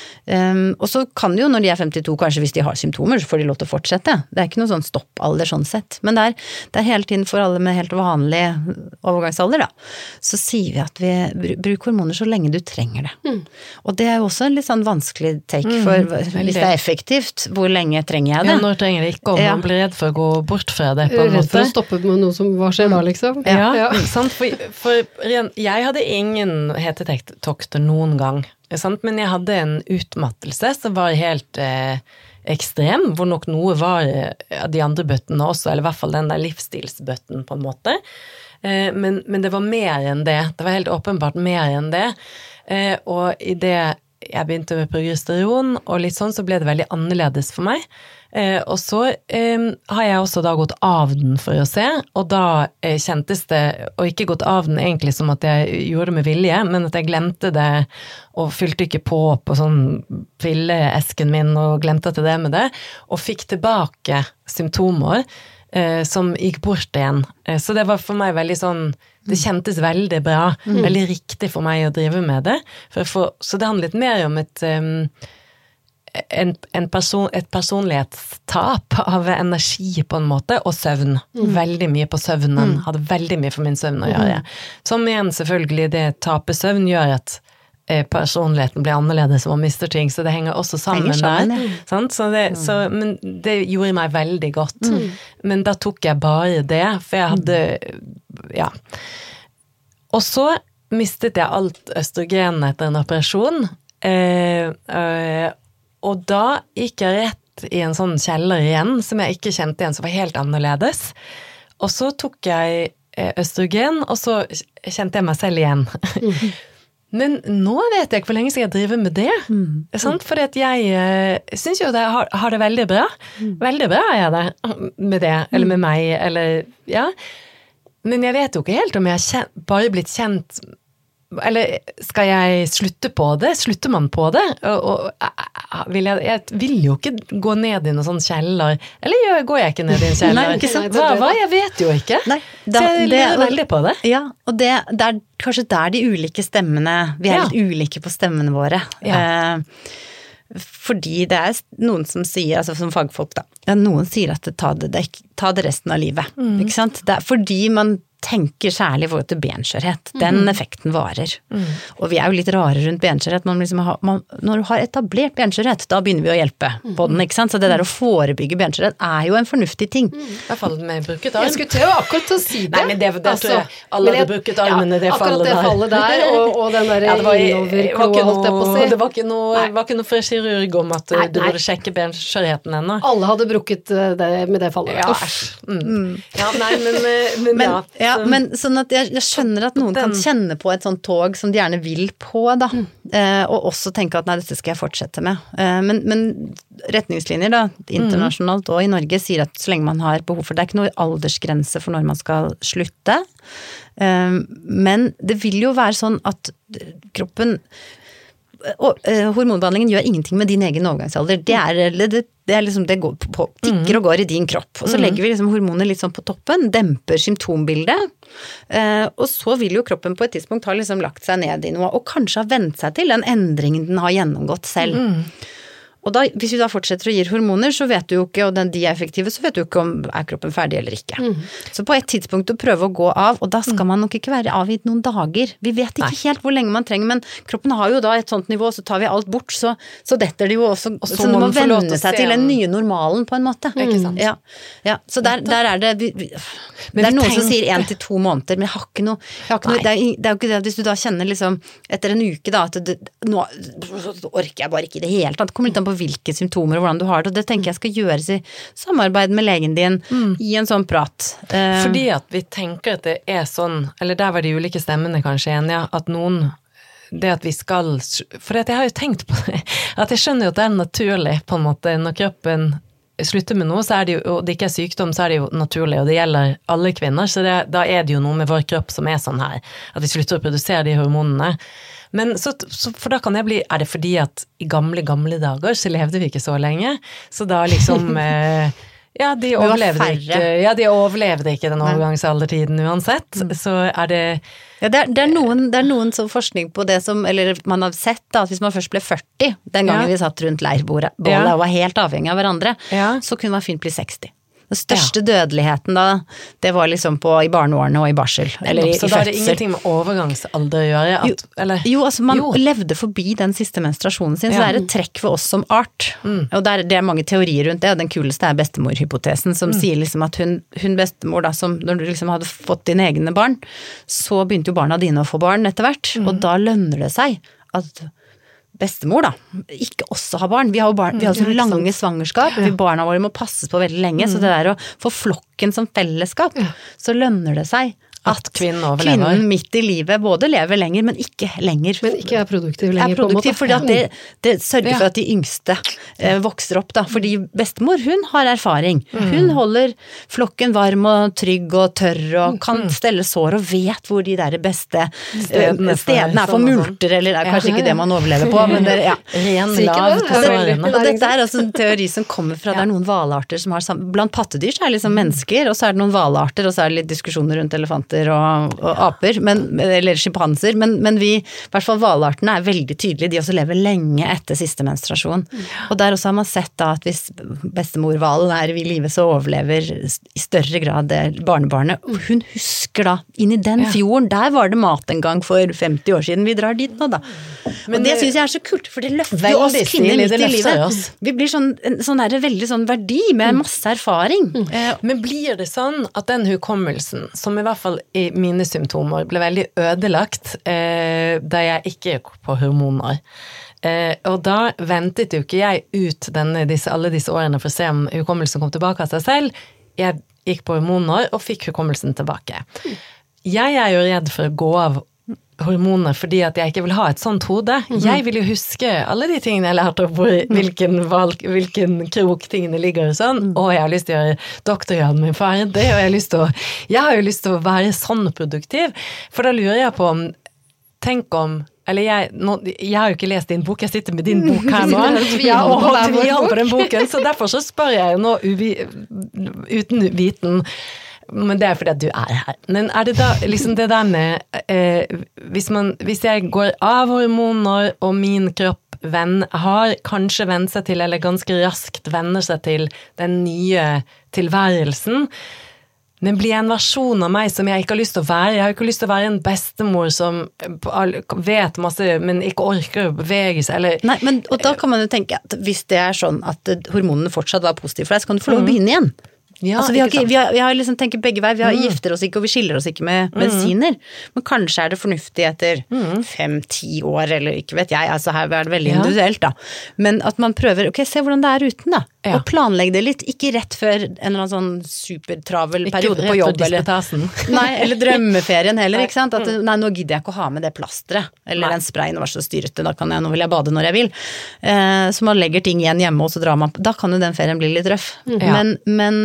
Um, og så kan jo når de er femtito, kanskje hvis de har symptomer, så får de lov til å fortsette. Det er ikke noe sånn stoppalder sånn sett. Men det er, det er hele tiden for alle med helt vanlig overgangsalder da. Så sier vi at vi bruker hormoner så lenge du trenger det. Mm. Og det er jo også en litt sånn vanskelig take for, mm, hvis det er effektivt, hvor lenge trenger jeg det? Ja, når trenger det ikke, og man blir redd for å gå bort fra det på en redd måte. for å stoppe med noe som, hva skjer da liksom? Ja, ja. Sant? For, for jeg hadde ingen hetetokter noen gang. Sant? Men jeg hadde en utmattelse som var helt eh, ekstrem, hvor nok noe var eh, de andre bøttene også, eller i hvert fall den der livsstilsbøtten på en måte. Eh, men, men det var mer enn det. Det var helt åpenbart mer enn det. Eh, og i det jeg begynte med progesteron, og litt sånn, så ble det veldig annerledes for meg. Eh, og så eh, har jeg også da gått av den for å se, og da eh, kjentes det, og ikke gått av den egentlig som at jeg gjorde det med vilje, men at jeg glemte det, og fylte ikke på på sånn pilleesken min, og glemte at det med det, og fikk tilbake symptomer eh, som gikk bort igjen. Eh, så det var for meg veldig sånn, det kjentes veldig bra, mm. veldig riktig for meg å drive med det, for, for, så det handlet mer om et um, En, en person, et personlighetstap av energi på en måte, og søvn. Mm. Veldig mye på søvnen. Mm. Hadde veldig mye for min søvn å gjøre. Mm. Som igjen selvfølgelig det tapet søvn gjør at eh, personligheten blir annerledes og man mister ting, så det henger også sammen, henger sammen der. Ja. Sant? Så det, mm. så, men det gjorde meg veldig godt. Mm. Men da tok jeg bare det, for jeg hadde, ja. Og så mistet jeg alt østrogen etter en operasjon, eh, eh, og da gikk jeg rett i en sånn kjeller igjen, som jeg ikke kjente igjen, som var helt annerledes. Og så tok jeg østrogen, og så kjente jeg meg selv igjen. Mm. Men nå vet jeg ikke hvor lenge skal jeg drive med det. Mm. Sant? Fordi at jeg uh, synes jo at jeg har, har det veldig bra. Mm. Veldig bra er jeg det med det, eller med meg, eller ja. Men jeg vet jo ikke helt om jeg har kjent, bare blitt kjent, eller skal jeg slutte på det? Slutter man på det? Og, og vil jeg, jeg vil jo ikke gå ned i noen sånn kjeller. Eller går jeg ikke ned i en kjeller? Nei, ikke sant? Hva, hva? Jeg vet jo ikke. Nei, da, så jeg lurer veldig på det. Ja, og det, det er kanskje der de ulike stemmene, vi er ja. litt ulike på stemmene våre. Ja. Eh, Fordi det er noen som sier, altså som fagfolk da, ja, noen sier at det ta det, det, ta det resten av livet, mm. ikke sant? Det er fordi man tenker særlig i forhold til benskjørhet. Den mm. effekten varer. Mm. Og vi er jo litt rare rundt benskjørhet. Man liksom har, man, når du har etablert benskjørhet, da begynner vi å hjelpe mm. på den, ikke sant? Så det der å forebygge benskjørhet er jo en fornuftig ting. Mm. I hvert fall med bruket arm. Jeg skulle til å akkurat til å si det. Nei, men det, det altså, tror jeg alle hadde bruket armene, ja, det fallet der. Akkurat det fallet der, og, og den der ja, innoverkloa, holdt jeg på å si. Det var ikke noe, var ikke noe fra kirurg om at nei, du burde sjekke benskjørheten ennå. Alle hadde brukket det med det fallet. Ja, mm. ja nei, men, men, men ja. Ja, men sånn at jeg, jeg skjønner at noen kan kjenne på et sånt tog som de gjerne vil på, da. Mm. Eh, og også tenke at nei, dette skal jeg fortsette med. Eh, men, men retningslinjer da, internasjonalt og i Norge sier at så lenge man har behov for det, det er ikke noe aldersgrense for når man skal slutte. Eh, men det vil jo være sånn at kroppen og, uh, hormonbehandlingen gjør ingenting med din egen overgangsalder. Det er, det, det er liksom, det går på, tikker og går i din kropp. Og så legger vi liksom hormoner litt sånn på toppen, demper symptombildet, uh, og så vil jo kroppen på et tidspunkt ha liksom lagt seg ned i noe, og kanskje ha vent seg til den endringen den har gjennomgått selv. Mm. Og da, hvis vi da fortsetter å gi hormoner, så vet du jo ikke, og den, de er effektive, så vet du ikke om er kroppen ferdig eller ikke. Mm. Så på et tidspunkt å prøve å gå av, og da skal man nok ikke være av i noen dager. Vi vet ikke Nei. helt hvor lenge man trenger, men kroppen har jo da et sånt nivå, så tar vi alt bort, så, så detter det jo også, og så, så må man vende seg til den nye normalen på en måte. Mm. Ikke sant? Ja, ja. Så der, der er det, vi, vi, det er noen tenker... som sier en til to måneder, men jeg har ikke noe, jeg har ikke noe det, er, det er jo ikke det, hvis du da kjenner liksom, etter en uke da, at det, nå orker jeg bare ikke i det hele tatt, det kommer litt an på hvilke symptomer og hvordan du har det, og det tenker jeg skal gjøres i samarbeid med legen din mm. i en sånn prat. Fordi at vi tenker at det er sånn, eller der var de ulike stemmene kanskje enige, at noen, det at vi skal, for jeg har jo tenkt på det, at jeg skjønner jo at det er naturlig på en måte, når kroppen slutter med noe, så er det jo, og det ikke er sykdom, så er det jo naturlig, og det gjelder alle kvinner, så det, da er det jo noe med vår kropp som er sånn her, at vi slutter å produsere de hormonene. Men så, så, for da kan jeg bli, er det fordi at i gamle, gamle dager så levde vi ikke så lenge, så da liksom, eh, ja, de overlevde ikke, ja, de overlevde ikke den overgangsaldertiden uansett, mm. så er det... Ja, det er, det er noen, det er noen sånn forskning på det som, eller man har sett da, at hvis man først ble førti, den gangen ja. vi satt rundt leirbordet, bålet ja. og var helt avhengig av hverandre, ja. så kunne man fint bli seksti. Den største ja. dødeligheten da, det var liksom på, i barneårene og i barsel, eller i, i fødsel. Så da er det ingenting med overgangsalder å gjøre? At, jo, eller? jo, altså man jo. levde forbi den siste menstruasjonen sin, ja. så det er et trekk for oss som art. Mm. Og det er, det er mange teorier rundt det, og den kuleste er bestemorhypotesen, som mm. sier liksom at hun, hun bestemor da, som når du liksom hadde fått dine egne barn, så begynte jo barna dine å få barn etter hvert, mm. og da lønner det seg at bestemor da, ikke også har barn. Vi har jo barn, vi har så lange svangerskap, ja. barna våre må passes på veldig lenge, mm. så det der å få flokken som fellesskap, ja. så lønner det seg at kvinnen overlever. Kvinnen midt i livet både lever lenger, men ikke lenger. Men ikke er produktiv lenger. Er produktiv, fordi at det, det sørger for at de yngste eh, vokser opp da, fordi bestemor, hun har erfaring. Mm. Hun holder flokken varm og trygg og tørr, og kan stelle sår og vet hvor de der beste stedene, stedene er for multer, eller er kanskje ikke det man overlever på, men det er ja. ren lav på sårene. Og dette er altså en teori som kommer fra, det er noen hvalarter som har, blant pattedyr så er det liksom mennesker, og så er det noen hvalarter, og så er det litt diskusjoner rundt elefanter og, og aper, men, eller schimpanser, men, men vi, i hvert fall hvalartene er veldig tydelige, de også lever lenge etter siste menstruasjon. Og der også har man sett da at hvis bestemorhvalen er i livet, så overlever i større grad barnebarnet. Og hun husker da, inn i den fjorden, der var det mat en gang for femti år siden, vi drar dit nå da. Men og det synes jeg er så kult, for det løfter jo oss kvinner midt i livet. Oss. Vi blir sånn, en sånn der, veldig sånn verdi med masse erfaring. Mm. Men blir det sånn at den hukommelsen, som i hvert fall i mine symptomer ble veldig ødelagt eh, da jeg ikke gikk på hormoner. Eh, og da ventet jo ikke jeg ut denne, disse, alle disse årene for å se om hukommelsen kom tilbake av seg selv. Jeg gikk på hormoner og fikk hukommelsen tilbake. Jeg er jo redd for å gå av hormoner fordi at jeg ikke vil ha et sånt hode. Mm-hmm. Jeg vil jo huske alle de tingene jeg lærte om hvor, hvilken, valg, hvilken krok tingene ligger og sånn, mm. og jeg har lyst til å gjøre doktorgraden min ferdig, og jeg har lyst til å, jeg har jo lyst til å være sånn produktiv, for da lurer jeg på om, tenk om, eller jeg, nå, jeg har jo ikke lest din bok, jeg sitter med din bok her nå, ja, og holdt tvil på den boken, så derfor så spør jeg jo nå uvi, uten viten, men det er fordi at du er her. Men er det da liksom det der med eh, hvis, man, hvis jeg går av hormoner og min kropp venn, har kanskje vennet seg til, eller ganske raskt venner seg til den nye tilværelsen, men blir en versjon av meg som jeg ikke har lyst til å være. Jeg har ikke lyst til å være en bestemor som vet masse, men ikke orker å bevege seg, eller... Nei, men og da kan man jo tenke at hvis det er sånn at hormonene fortsatt var positive for deg, så kan du få lov å begynne igjen. Ja, altså, vi, har ikke, vi, har, vi har liksom tenker begge veier, vi har mm. gifter oss ikke, og vi skiller oss ikke med mm. medisiner, men kanskje er det fornuftig etter mm. fem, ti år, eller ikke vet jeg, altså her er det veldig ja. individuelt da, men at man prøver, ok, se hvordan det er uten da, ja. og planlegge det litt, ikke rett før en eller annen sånn supertravel periode på jobb, eller, nei, eller drømmeferien heller, ikke sant, at nei, nå gidder jeg ikke å ha med det plasteret, eller nei. Den sprayen, og var så styrete, da kan jeg, nå vil jeg bade når jeg vil, eh, så man legger ting igjen hjemme, og så drar man, da kan jo den ferien bli litt røff, mm. men, men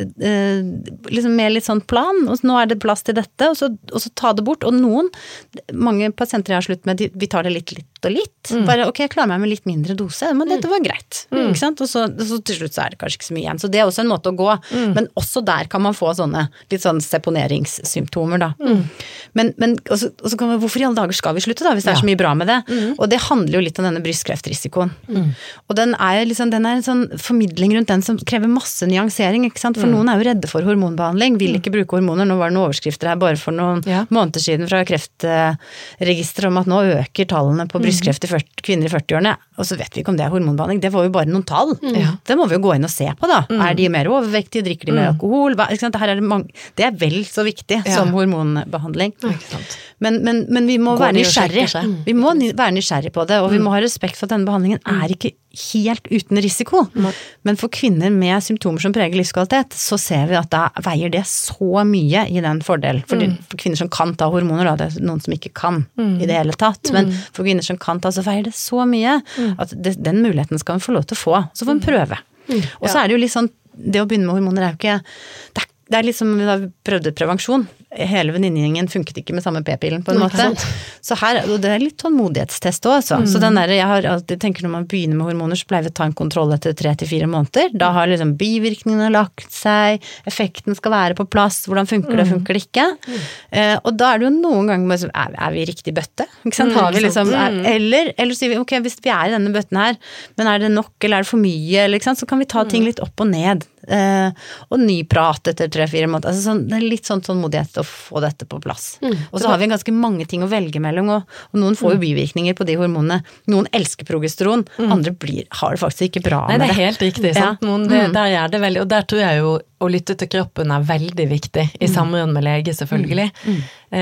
Uh, liksom med litt sånn plan, og nå er det plass til dette, og så, og så ta det bort, og noen, mange pasienter jeg har slutt med, de, vi tar det litt, litt og litt, mm. bare ok, jeg klarer meg med litt mindre dose, men dette var greit, mm. ikke sant, og så, og så til slutt så er det kanskje ikke så mye igjen, så det er også en måte å gå, mm. men også der kan man få sånne, litt sånn seponeringssymptomer da, mm. men, men og så, og så kan man, hvorfor i alle dager skal vi slutte da, hvis det er så mye bra med det, mm. og det handler jo litt om denne brystkreftrisikoen, mm. og den er liksom, den er en sånn formidling rundt den som krever masse nyansering, ikke sant, for mm. noen er jo redde for hormonbehandling, vil ikke bruke hormoner, nå var det noen overskrifter her bare for noen ja. måneder siden fra kreftregisteret om at nå øker tallene på brystkreft i førti, kvinner i førti-årene, og så vet vi ikke om det er hormonbehandling, det var jo bare noen tall, mm. det må vi jo gå inn og se på da, mm. er de mer overvektige, drikker de mer mm. alkohol, hva, ikke sant? Her er det, mange, det er vel så viktig ja. som hormonbehandling, men, men, men vi må gå være nysgjerrig, vi må være nysgjerrig på det, og vi må ha respekt for at denne behandlingen er ikke helt uten risiko, mm. men for kvinner med symptomer som preger livskvalitet, så ser vi at da veier det så mye i den fordel, for, mm. for kvinner som kan ta hormoner, da, det er noen som ikke kan mm. i det hele tatt, men for kvinner som kan ta, så veier det så mye, mm. at det, den muligheten skal man få lov til å få, så får man prøve. Mm. Og så er det jo litt sånn, det å begynne med hormoner er jo ikke, det er, det er liksom, vi har prøvd prevensjon, hele venninnegjengen funket ikke med samme p-pillen på en måte. Så her, og det er litt tålmodighetstest også, altså. Mm. Så den der, jeg har alltid tenker når man begynner med hormoner, så pleier vi å ta en kontroll etter tre til fire måneder. Da har liksom bivirkningene lagt seg, effekten skal være på plass, hvordan funker det, funker det ikke. Mm. Eh, og da er det jo noen ganger med, er, er vi i riktig bøtte? Ikke sant? Har vi liksom, er, eller, eller sier vi, ok, hvis vi er i denne bøtten her, men er det nok, eller er det for mye, eller, ikke sant? Så kan vi ta ting litt opp og ned. Eh, og ny prat etter tre-fire måneder. Altså sånn, det er litt sånn tålmodighet å få dette på plass. Mm. Og så har vi ganske mange ting å velge mellom, og, og noen får jo bivirkninger på de hormonene. Noen elsker progesteron, mm. andre blir, har det faktisk ikke bra Nei, med det. Nei, det er helt riktig, sant? Ja. Noen, det, der er det veldig, og der tror jeg jo å lytte til kroppen er veldig viktig, i samråd med lege selvfølgelig. Mm.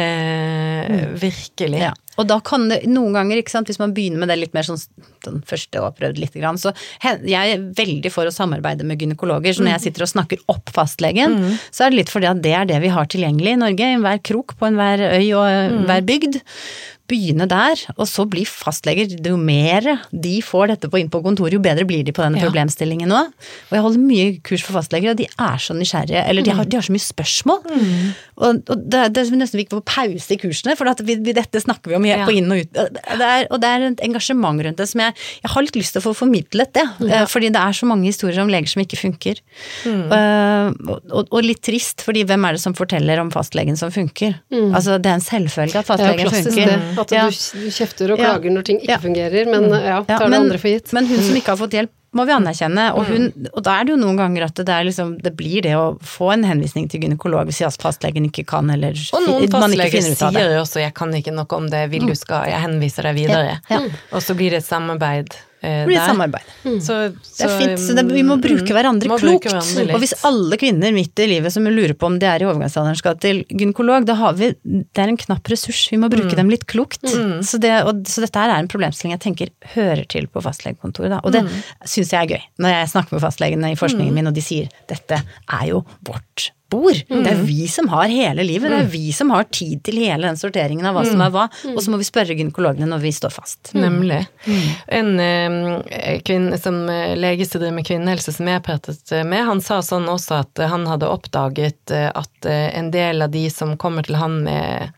Eh, virkelig. Ja. Og da kan det noen ganger, ikke sant, hvis man begynner med det litt mer sånn, sånn første og prøvd litt grann, så jeg er veldig for å samarbeide med gynekologer, så når jeg sitter og snakker opp fastlegen, mm. så er det litt fordi at det er det vi har tilgjengelig i Norge, i hver krok, på enhver øy og mm. hver bygd. Begynne der, og så blir fastleger, jo mer de får dette på inn på kontoret, jo bedre blir de på denne ja. problemstillingen nå. Og jeg holder mye kurs for fastleger, og de er så nysgjerrige, eller de har, de har så mye spørsmål. Mm. Og, og det, det er nesten viktig å få pause i kursene, for at vi, vi, dette snakker vi om ja. på inn og ut. Det er, og det er et engasjement rundt det som jeg, jeg har litt lyst til å få formidlet det, ja. fordi det er så mange historier om leger som ikke funker. Mm. Uh, og, og litt trist, fordi hvem er det som forteller om fastlegen som funker? Mm. Altså, det er en selvfølge at fastlegen funker. Det. At ja. du kjefter og klager ja. når ting ikke ja. fungerer, men ja, tar ja, men, det andre for gitt. Men hun som ikke har fått hjelp, må vi anerkjenne, og, hun, og da er det jo noen ganger at det, er liksom, det blir det å få en henvisning til gynekolog hvis fastlegen ikke kan, eller og noen fastleger sier jo også, jeg kan ikke noe om det, vil du skal, jeg henviser deg videre. Ja. Ja. Og så blir det et samarbeid. Det blir et samarbeid. Mm. Så, så, det er fint, så det, vi må bruke hverandre må klokt. Bruke hverandre og hvis alle kvinner midt i livet som lurer på om de er i overgangsalderen skal til gynekolog, da har vi, det er en knapp ressurs, vi må bruke mm. dem litt klokt. Mm. Så, det, og, så dette her er en problemstilling jeg tenker hører til på fastlegekontoret. Da. Og det mm. synes jeg er gøy, når jeg snakker med fastlegene i forskningen mm. min, og de sier, dette er jo vårt bord. Mm. Det er vi som har hele livet, det er vi som har tid til hele den sorteringen av hva som er hva, og så må vi spørre gynekologene når vi står fast. Mm. Nemlig. Mm. En eh, kvinne som lege som driver med kvinnehelse som jeg pratet med, han sa sånn også at han hadde oppdaget at en del av de som kommer til han med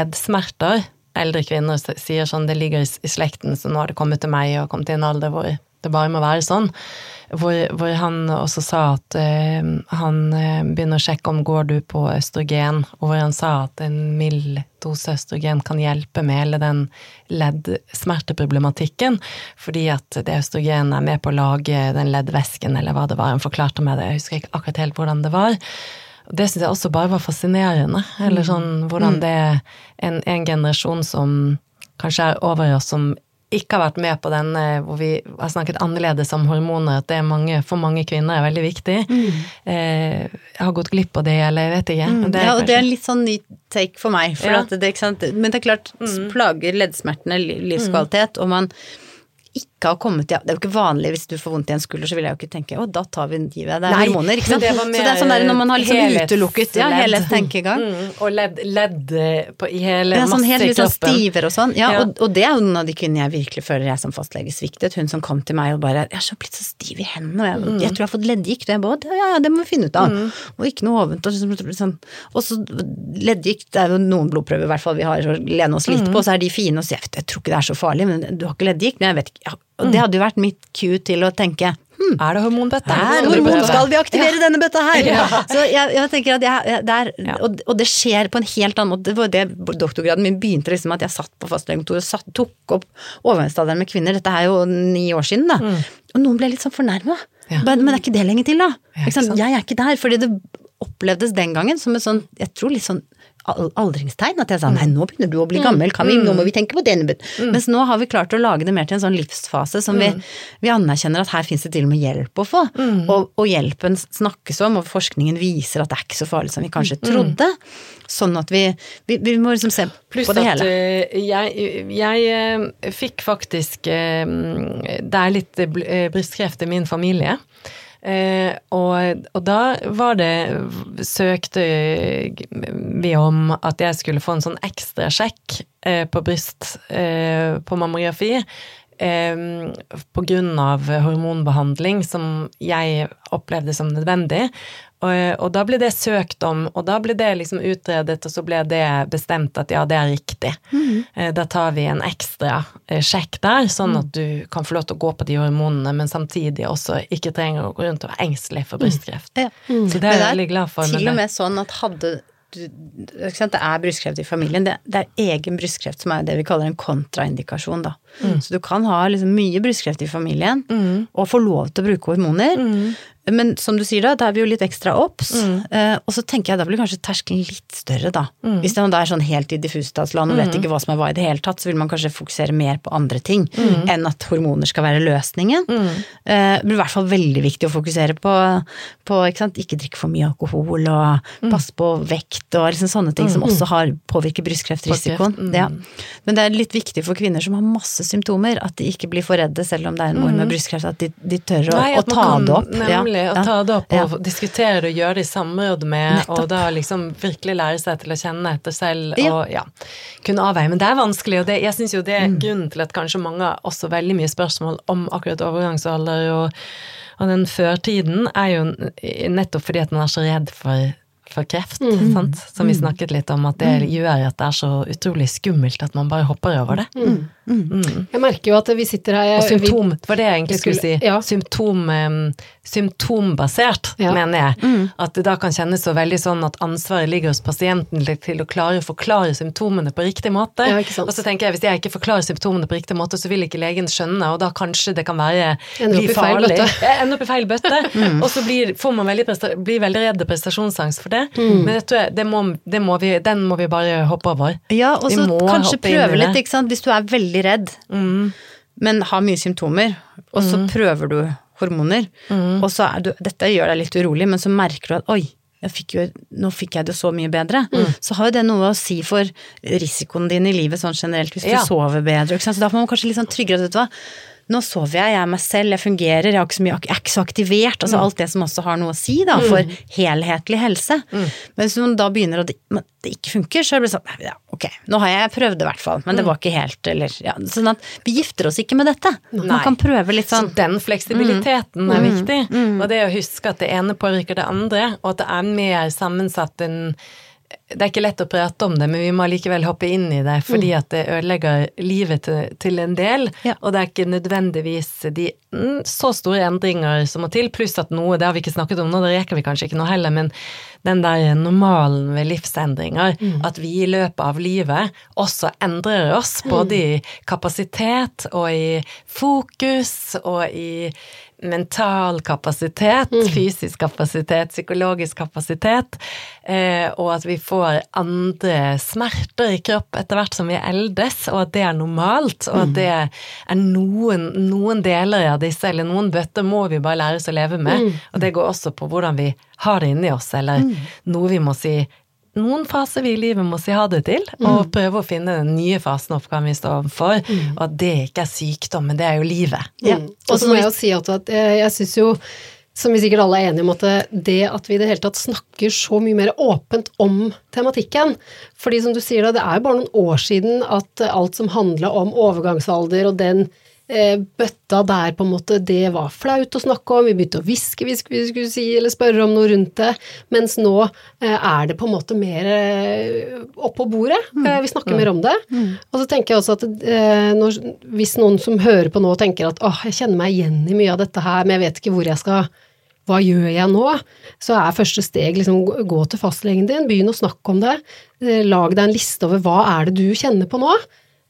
leddsmerter, eldre kvinner sier sånn, det ligger i slekten, så nå har det kommet til meg og kommet til en alder hvor det bare må være sånn, hvor, hvor han også sa at uh, han uh, begynner å sjekke om går du på østrogen, og hvor han sa at en mild dose østrogen kan hjelpe med hele den leddsmerteproblematikken, fordi at det østrogen er med på å lage den leddvæsken, eller hva det var, han forklarte meg det, jeg husker ikke akkurat helt hvordan det var. Det synes jeg også bare var fascinerende, eller sånn, hvordan det er en, en generasjon som kanskje er over oss, som ikke har vært med på den, hvor vi har snakket annerledes om hormoner, at det er mange, for mange kvinner er veldig viktig. Mm. Eh, jeg har gått glipp av det, eller jeg vet ikke. Mm. Det ja, og kanskje... det er en litt sånn ny take for meg, for ja. at det, ikke sant? Men det er klart, mm. plager leddsmertene livskvalitet, mm. og man ikke har kommet, ja, det er jo ikke vanlig hvis du får vondt i en skulder, så vil jeg jo ikke tenke, å, da tar vi en giv, det er Nei, hormoner, ikke sant? Det så det er sånn der når man har liksom utelukket, ja, hele tenkegang. Mm, og ledd, ledd på, i hele ja, sånn masse helt i liksom kroppen. Stiver og sånn, ja, ja. Og, og det er jo noen av de kvinnene jeg virkelig føler jeg som fastlege sviktet, hun som kom til meg og bare, jeg er så blitt så stiv i hendene, og jeg, mm. jeg tror jeg har fått leddgikt, og jeg bare, ja, ja, det må vi finne ut av, mm. og ikke noe hovent, og sånn, og så leddgikt, det er jo noen blodprøver i hvert fall vi har å lene oss litt mm. på, så er de fine, og så jeg, jeg tror ikke det er så farlig, men du har ikke leddgikt, men jeg vet ikke, ja, og det hadde jo vært mitt cue til å tenke, hmm, er det hormonbøtte? Er det hormon? Skal vi aktivere ja. denne bøtta her? Ja. Så jeg, jeg tenker at jeg, det er, ja. og, og det skjer på en helt annen måte, det var det doktorgraden min begynte liksom at jeg satt på fastlegekontoret og satt, tok opp overgangsstadiet med kvinner, dette er jo ni år siden da, mm. og noen ble litt sånn fornærmet, ja. men det er ikke det lenge til da, ja, ikke sant? Jeg er ikke der, fordi det opplevdes den gangen som et sånn, jeg tror litt sånn aldringstegn, at jeg sa, nei, nå begynner du å bli gammel, kan vi, nå må vi tenke på denne bøtt. Mm. Mens nå har vi klart å lage det mer til en sånn livsfase som mm. vi, vi anerkjenner at her finnes det til og med hjelp å få, mm. og, og hjelpen snakkes om, og forskningen viser at det er ikke så farlig som vi kanskje trodde, sånn at vi, vi, vi må liksom se Plus på det hele. Pluss at jeg, jeg fikk faktisk, det er litt brystkreft i min familie, Eh, og, og da var det søkte vi om at jeg skulle få en sånn ekstra sjekk eh, på bryst eh, på mammografi eh, på grunn av hormonbehandling som jeg opplevde som nødvendig. Og, og da ble det søkt om, og da ble det liksom utredet, og så ble det bestemt at ja, det er riktig. Mm. Da tar vi en ekstra sjekk der, sånn at du kan få lov til å gå på de hormonene, men samtidig også ikke trenger å gå rundt og være engstelig for brystkreft. Mm. Ja. Mm. Så det er jeg veldig glad for. Til og med sånn at hadde du, ikke sant, det er brystkreft i familien, det, det er egen brystkreft som er det vi kaller en kontraindikasjon da. Mm. Så du kan ha liksom mye brystkreft i familien, mm. og få lov til å bruke hormoner, mm. men som du sier da, da er vi jo litt ekstra opps, mm. eh, og så tenker jeg da blir kanskje terskelen litt større da. Mm. Hvis det er sånn helt i diffusstatsland og vet ikke hva som er hva i det hele tatt, så vil man kanskje fokusere mer på andre ting, mm. enn at hormoner skal være løsningen. Mm. Eh, det blir i hvert fall veldig viktig å fokusere på, på ikke sant, ikke drikke for mye alkohol, og mm. passe på vekt, og liksom sånne ting mm. som også har påvirket brystkreftrisikoen. Mm. Ja. Men det er litt viktig for kvinner som har masse symptomer, at de ikke blir for redde, selv om det er en mor med brystkreft, at de, de tør å, Nei, å ta kan, det opp. Nemlig, ja. å ta det opp og ja. diskutere det og gjøre det i samråd med, Nettopp. Og da liksom virkelig lære seg til å kjenne etter selv, ja. og ja, kunne avveie. Men det er vanskelig, og det, jeg synes jo det er mm. grunnen til at kanskje mange har også veldig mye spørsmål om akkurat overgangsalder, og, og den førtiden er jo nettopp fordi at man er så redd for for kreft, mm. sant? Som vi snakket litt om, at det gjør at det er så utrolig skummelt at man bare hopper over det. Mm. Mm. Mm. Jeg merker jo at vi sitter her... Og symptom, det var det jeg egentlig skulle, skulle si. Ja. Symptom, um, symptombasert, ja. mener jeg. Mm. At det da kan kjennes så veldig sånn at ansvaret ligger hos pasienten til å klare å forklare symptomene på riktig måte. Ja, ikke sant. Og så tenker jeg, hvis jeg ikke forklarer symptomene på riktig måte, så vil ikke legen skjønne, og da kanskje det kan være bli farlig. Ende opp i feil bøtte. mm. Og så blir, får man veldig, blir veldig redd prestasjonsangst for det. Mm. Men det tror jeg, det må, det må vi, den må vi bare hoppe over. Ja, og så kanskje prøve litt, ikke sant? Hvis du er veldig redd, mm. men har mye symptomer, og så mm. prøver du hormoner, mm. og så er du, dette gjør deg litt urolig, men så merker du at, oi, jeg fikk jo, nå fikk jeg det så mye bedre, mm. så har jo det noe å si for risikoen din i livet sånn generelt, hvis ja. du sover bedre, ikke sant? Så da får man kanskje litt sånn tryggere, vet du hva? Nå sover jeg, jeg er meg selv, jeg fungerer, jeg er ikke så, mye, jeg er ikke så aktivert, altså mm. alt det som også har noe å si da, for mm. helhetlig helse. Mm. Men hvis man da begynner, og det, det ikke funker, så er det sånn, ja, ok, nå har jeg prøvd det i hvert fall, men det var ikke helt, eller, ja, sånn at vi gifter oss ikke med dette. Nei. Man kan prøve litt sånn. Så den fleksibiliteten mm. er viktig, mm. og det å huske at det ene påvirker det andre, og at det er mer sammensatt enn det er ikke lett å prate om det, men vi må likevel hoppe inn i det, fordi at det ødelegger livet til, til en del, ja. Og det er ikke nødvendigvis de mm, så store endringer som må til, pluss at noe, det har vi ikke snakket om nå, det reker vi kanskje ikke noe heller, men den der normalen ved livsendringer, mm. at vi i løpet av livet også endrer oss, både i kapasitet og i fokus og i mental kapasitet, mm. fysisk kapasitet, psykologisk kapasitet, eh, og at vi får andre smerter i kropp etter hvert som vi eldes, og at det er normalt, og at det er noen, noen deler av disse, eller noen bøtter må vi bare lære oss å leve med, mm. og det går også på hvordan vi har det inni oss, eller mm. noe vi må si, noen faser vi i livet må si ha det til, og mm. prøve å finne den nye fasen oppgaven vi står overfor, mm. og at det ikke er sykdom, men det er jo livet. Mm. Ja. Og så må jeg jo si at jeg, jeg synes jo, som vi sikkert alle er enige om, at det at vi i det hele tatt snakker så mye mer åpent om tematikken, fordi som du sier da, det er jo bare noen år siden at alt som handler om overgangsalder og den bøtta der på en måte, det var flaut å snakke om, vi begynte å viske, viske, vi skulle si, eller spørre om noe rundt det, mens nå er det på en måte mer opp på bordet, mm. vi snakker mm. mer om det, mm. og så tenker jeg også at når, hvis noen som hører på nå tenker at åh, jeg kjenner meg igjen i mye av dette her, men jeg vet ikke hvor jeg skal, hva gjør jeg nå? Så er første steg liksom gå til fastlegen din, begynn å snakke om det, lag deg en liste over hva er det du kjenner på nå,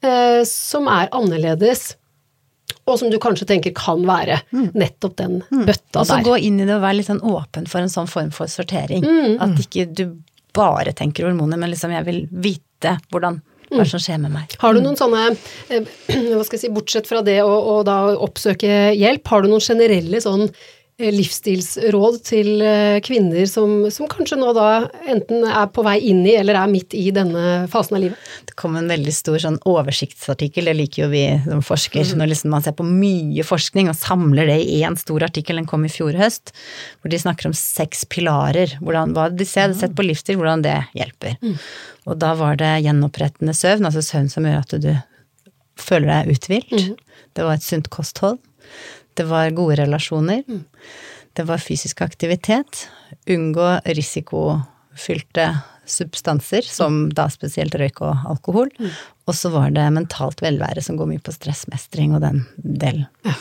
som er annerledes, og som du kanskje tenker kan være nettopp den mm. bøtta der. Og så gå inn i det og være litt sånn åpen for en sånn form for sortering. Mm. At ikke du bare tenker hormoner, men liksom jeg vil vite hvordan hva som skjer med meg. Har du noen sånne, hva skal jeg si, bortsett fra det å, å da oppsøke hjelp, har du noen generelle sånn livsstilsråd til kvinner som, som kanskje nå da enten er på vei inn i eller er midt i denne fasen av livet? Det kom en veldig stor sånn oversiktsartikkel, det liker jo vi som forsker, mm. når liksom man ser på mye forskning og samler det i en stor artikkel, den kom i fjor høst, hvor de snakker om seks pilarer, hvordan, hva de ser, sett på livsstil, hvordan det hjelper. Mm. Og da var det gjenopprettende søvn, altså søvn som gjør at du føler deg uthvilt. Mm. Det var et sunt kosthold. Det var gode relasjoner, mm. det var fysisk aktivitet, unngå risikofylte substanser, som da spesielt røyk og alkohol, mm. og så var det mentalt velvære som går mye på stressmestring og den delen. Ja.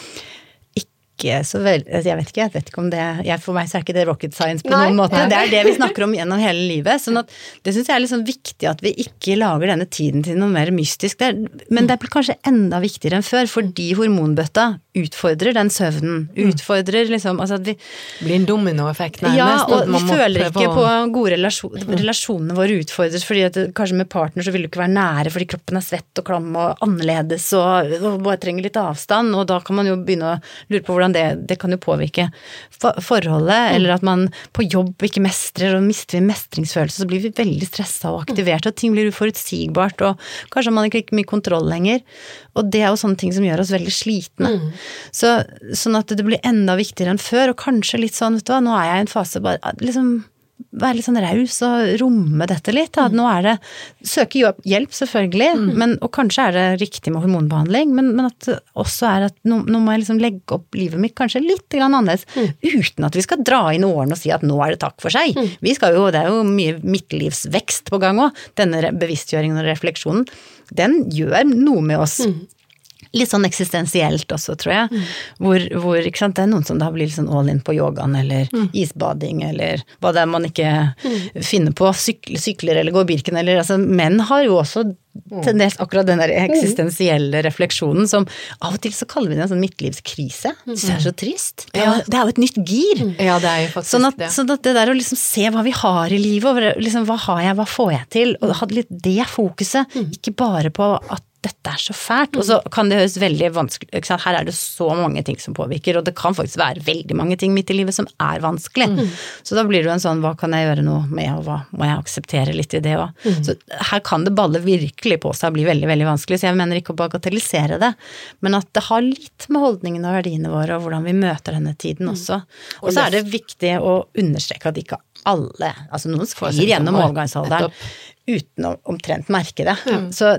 Ikke så vel, jeg vet ikke, jeg vet ikke om det, jeg, for meg så er ikke det rocket science på Nei, noen måte, det er det vi snakker om gjennom hele livet, sånn at det synes jeg er litt sånn viktig at vi ikke lager denne tiden til noe mer mystisk, det er, men det er kanskje enda viktigere enn før, fordi hormonbøtta utfordrer den søvnen, utfordrer liksom, altså at vi blir en dominoeffekt nærmest. Ja, og vi føler ikke på gode relasjoner, relasjonene våre utfordres, fordi at det, kanskje med partner så vil du ikke være nære, fordi kroppen er svett og klam og annerledes, og, og bare trenger litt avstand, og da kan man jo begynne å lure på hvordan det, det kan jo påvirke forholdet, eller at man på jobb ikke mestrer, og mister vi mestringsfølelse, så blir vi veldig stresset og aktivert, og ting blir uforutsigbart, og kanskje man ikke har mye kontroll lenger, og det er jo sånne ting som gjør oss veldig slitne. Mm. Så, sånn at det blir enda viktigere enn før, og kanskje litt sånn, vet du hva, nå er jeg i en fase bare, liksom, være litt sånn raus og romme dette litt, da. Nå er det, søke hjelp selvfølgelig, mm. men, og kanskje er det riktig med hormonbehandling, men, men at det også er at nå, nå må jeg liksom legge opp livet mitt kanskje litt grann annerledes, mm. uten at vi skal dra inn årene og si at nå er det takk for seg. Mm. Vi skal jo, det er jo mye midtlivsvekst på gang også, denne bevisstgjøringen og refleksjonen, den gjør noe med oss. Mm. Litt sånn eksistensielt også, tror jeg, mm. hvor, hvor ikke sant, det er noen som da blir litt sånn all in på yogaen, eller mm. isbading, eller hva det er man ikke mm. finner på, sykler, sykler eller går birken, eller altså, menn har jo også tendens akkurat den der eksistensielle refleksjonen, som av og til så kaller vi det en sånn midtlivskrise, mm. det er så trist, det er, det er jo et nytt gir, mm. ja, det er jo faktisk sånn at, det. Sånn at det der å liksom se hva vi har i livet, og liksom, hva har jeg, hva får jeg til, og ha litt det fokuset, mm. ikke bare på at dette er så fælt, og så kan det høres veldig vanskelig, ikke sant? Her er det så mange ting som påvirker, og det kan faktisk være veldig mange ting midt i livet som er vanskelig. Mm. Så da blir det jo en sånn, hva kan jeg gjøre noe med, og hva må jeg akseptere litt i det også? Mm. Så her kan det balle virkelig på seg og bli veldig, veldig vanskelig, så jeg mener ikke å bagatellisere det, men at det har litt med holdningen og verdiene våre, og hvordan vi møter denne tiden også. Mm. Og så er det viktig å understreke at ikke alle, altså noen sklir gjennom overgangsalderen, uten å omtrent merke det. Mm. Så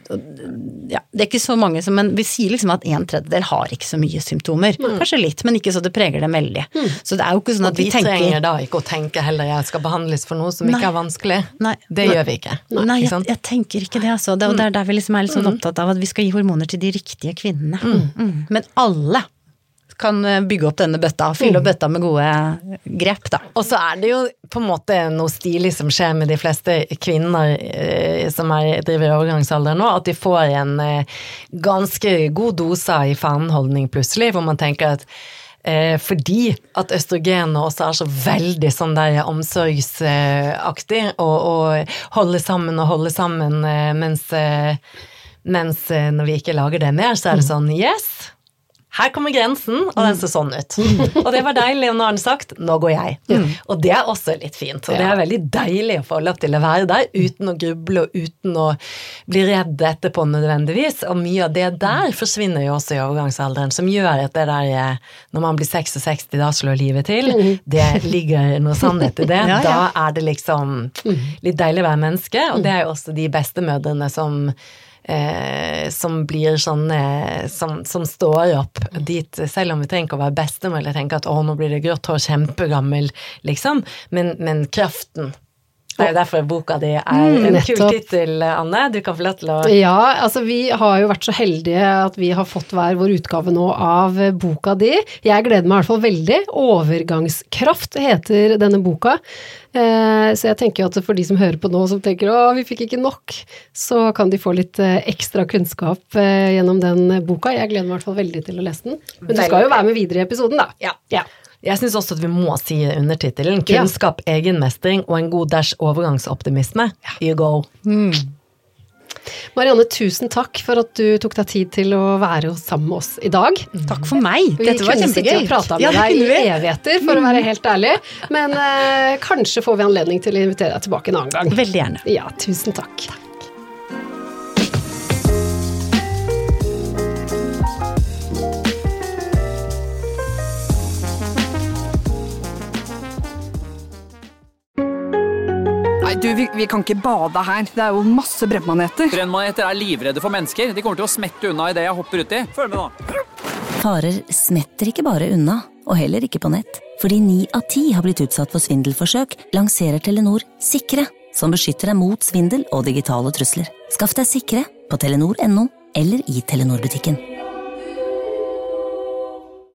ja, det er ikke så mange som, men vi sier liksom at en tredjedel har ikke så mye symptomer. Mm. Kanskje litt, men ikke så det preger dem veldig. Mm. Så det er jo ikke sånn at og vi, vi tenker... Og vi trenger da ikke å tenke heller jeg skal behandles for noe som Nei. Ikke er vanskelig. Nei. Det Nei. Gjør vi ikke. Nei, Nei jeg, jeg tenker ikke det, altså. Det er der, der vi liksom er litt sånn opptatt av at vi skal gi hormoner til de riktige kvinnene. Mm. Mm. Men alle kan bygge opp denne bøtta, fylle opp bøtta med gode grep da. Og så er det jo på en måte noe stilig som skjer med de fleste kvinner eh, som er, driver i overgangsalder nå, at de får en eh, ganske god dose i fanholdning plutselig, hvor man tenker at eh, fordi at østrogenet også er så veldig sånn der omsorgsaktig, og, og holde sammen og holde sammen, eh, mens, eh, mens eh, når vi ikke lager det mer, så er det sånn, yes, her kommer grensen, og den ser sånn ut. Og det var deilig, og nå har den sagt, nå går jeg. Mm. Og det er også litt fint, og det er veldig deilig å få lov til å være der, uten å gruble og uten å bli redd etterpå nødvendigvis, og mye av det der forsvinner jo også i overgangsalderen, som gjør at det der, når man blir sekstiseks, da slår livet til, det ligger noe sannhet i det, ja, ja. Da er det liksom litt deilig å være menneske, og det er jo også de bestemødrene som Eh, som blir sånn eh, som, som står opp dit, selv om vi trenger ikke å være bestemor eller tenke at å, nå blir det grått hår, kjempegammel liksom, men, men kraften det er jo derfor boka di er mm, en kul titel, Anne. Du kan få lov til å... Ja, altså vi har jo vært så heldige at vi har fått hver vår utgave nå av boka di. Jeg gleder meg i hvert fall veldig. Overgangskraft heter denne boka. Eh, så jeg tenker at for de som hører på nå, som tenker, å, vi fikk ikke nok, så kan de få litt eh, ekstra kunnskap eh, gjennom den boka. Jeg gleder meg i hvert fall veldig til å lese den. Men du skal jo være med videre i episoden, da. Ja, ja. Jeg synes også at vi må si undertitelen kunnskap, ja. Egenmestring og en god dash overgangsoptimisme. Ja. You go. Mm. Marianne, tusen takk for at du tok deg tid til å være sammen med oss i dag. Mm. Takk for meg. Vi Dette var kjempegøy. Vi kunne sitte og prate med ja, deg i evigheter, for å være helt ærlig. Men eh, kanskje får vi anledning til å invitere deg tilbake en annen gang. Veldig gjerne. Ja, tusen takk. Takk. Du, vi, vi kan ikke bade her. Det er jo masse brennmaneter. Brennmaneter er livredde for mennesker. De kommer til å smette unna i det jeg hopper uti. Følg med nå. Farer smetter ikke bare unna, og heller ikke på nett. Fordi ni av ti har blitt utsatt for svindelforsøk, lanserer Telenor Sikre, som beskytter deg mot svindel og digitale trusler. Skaff deg Sikre på telenor punktum no eller i Telenor-butikken.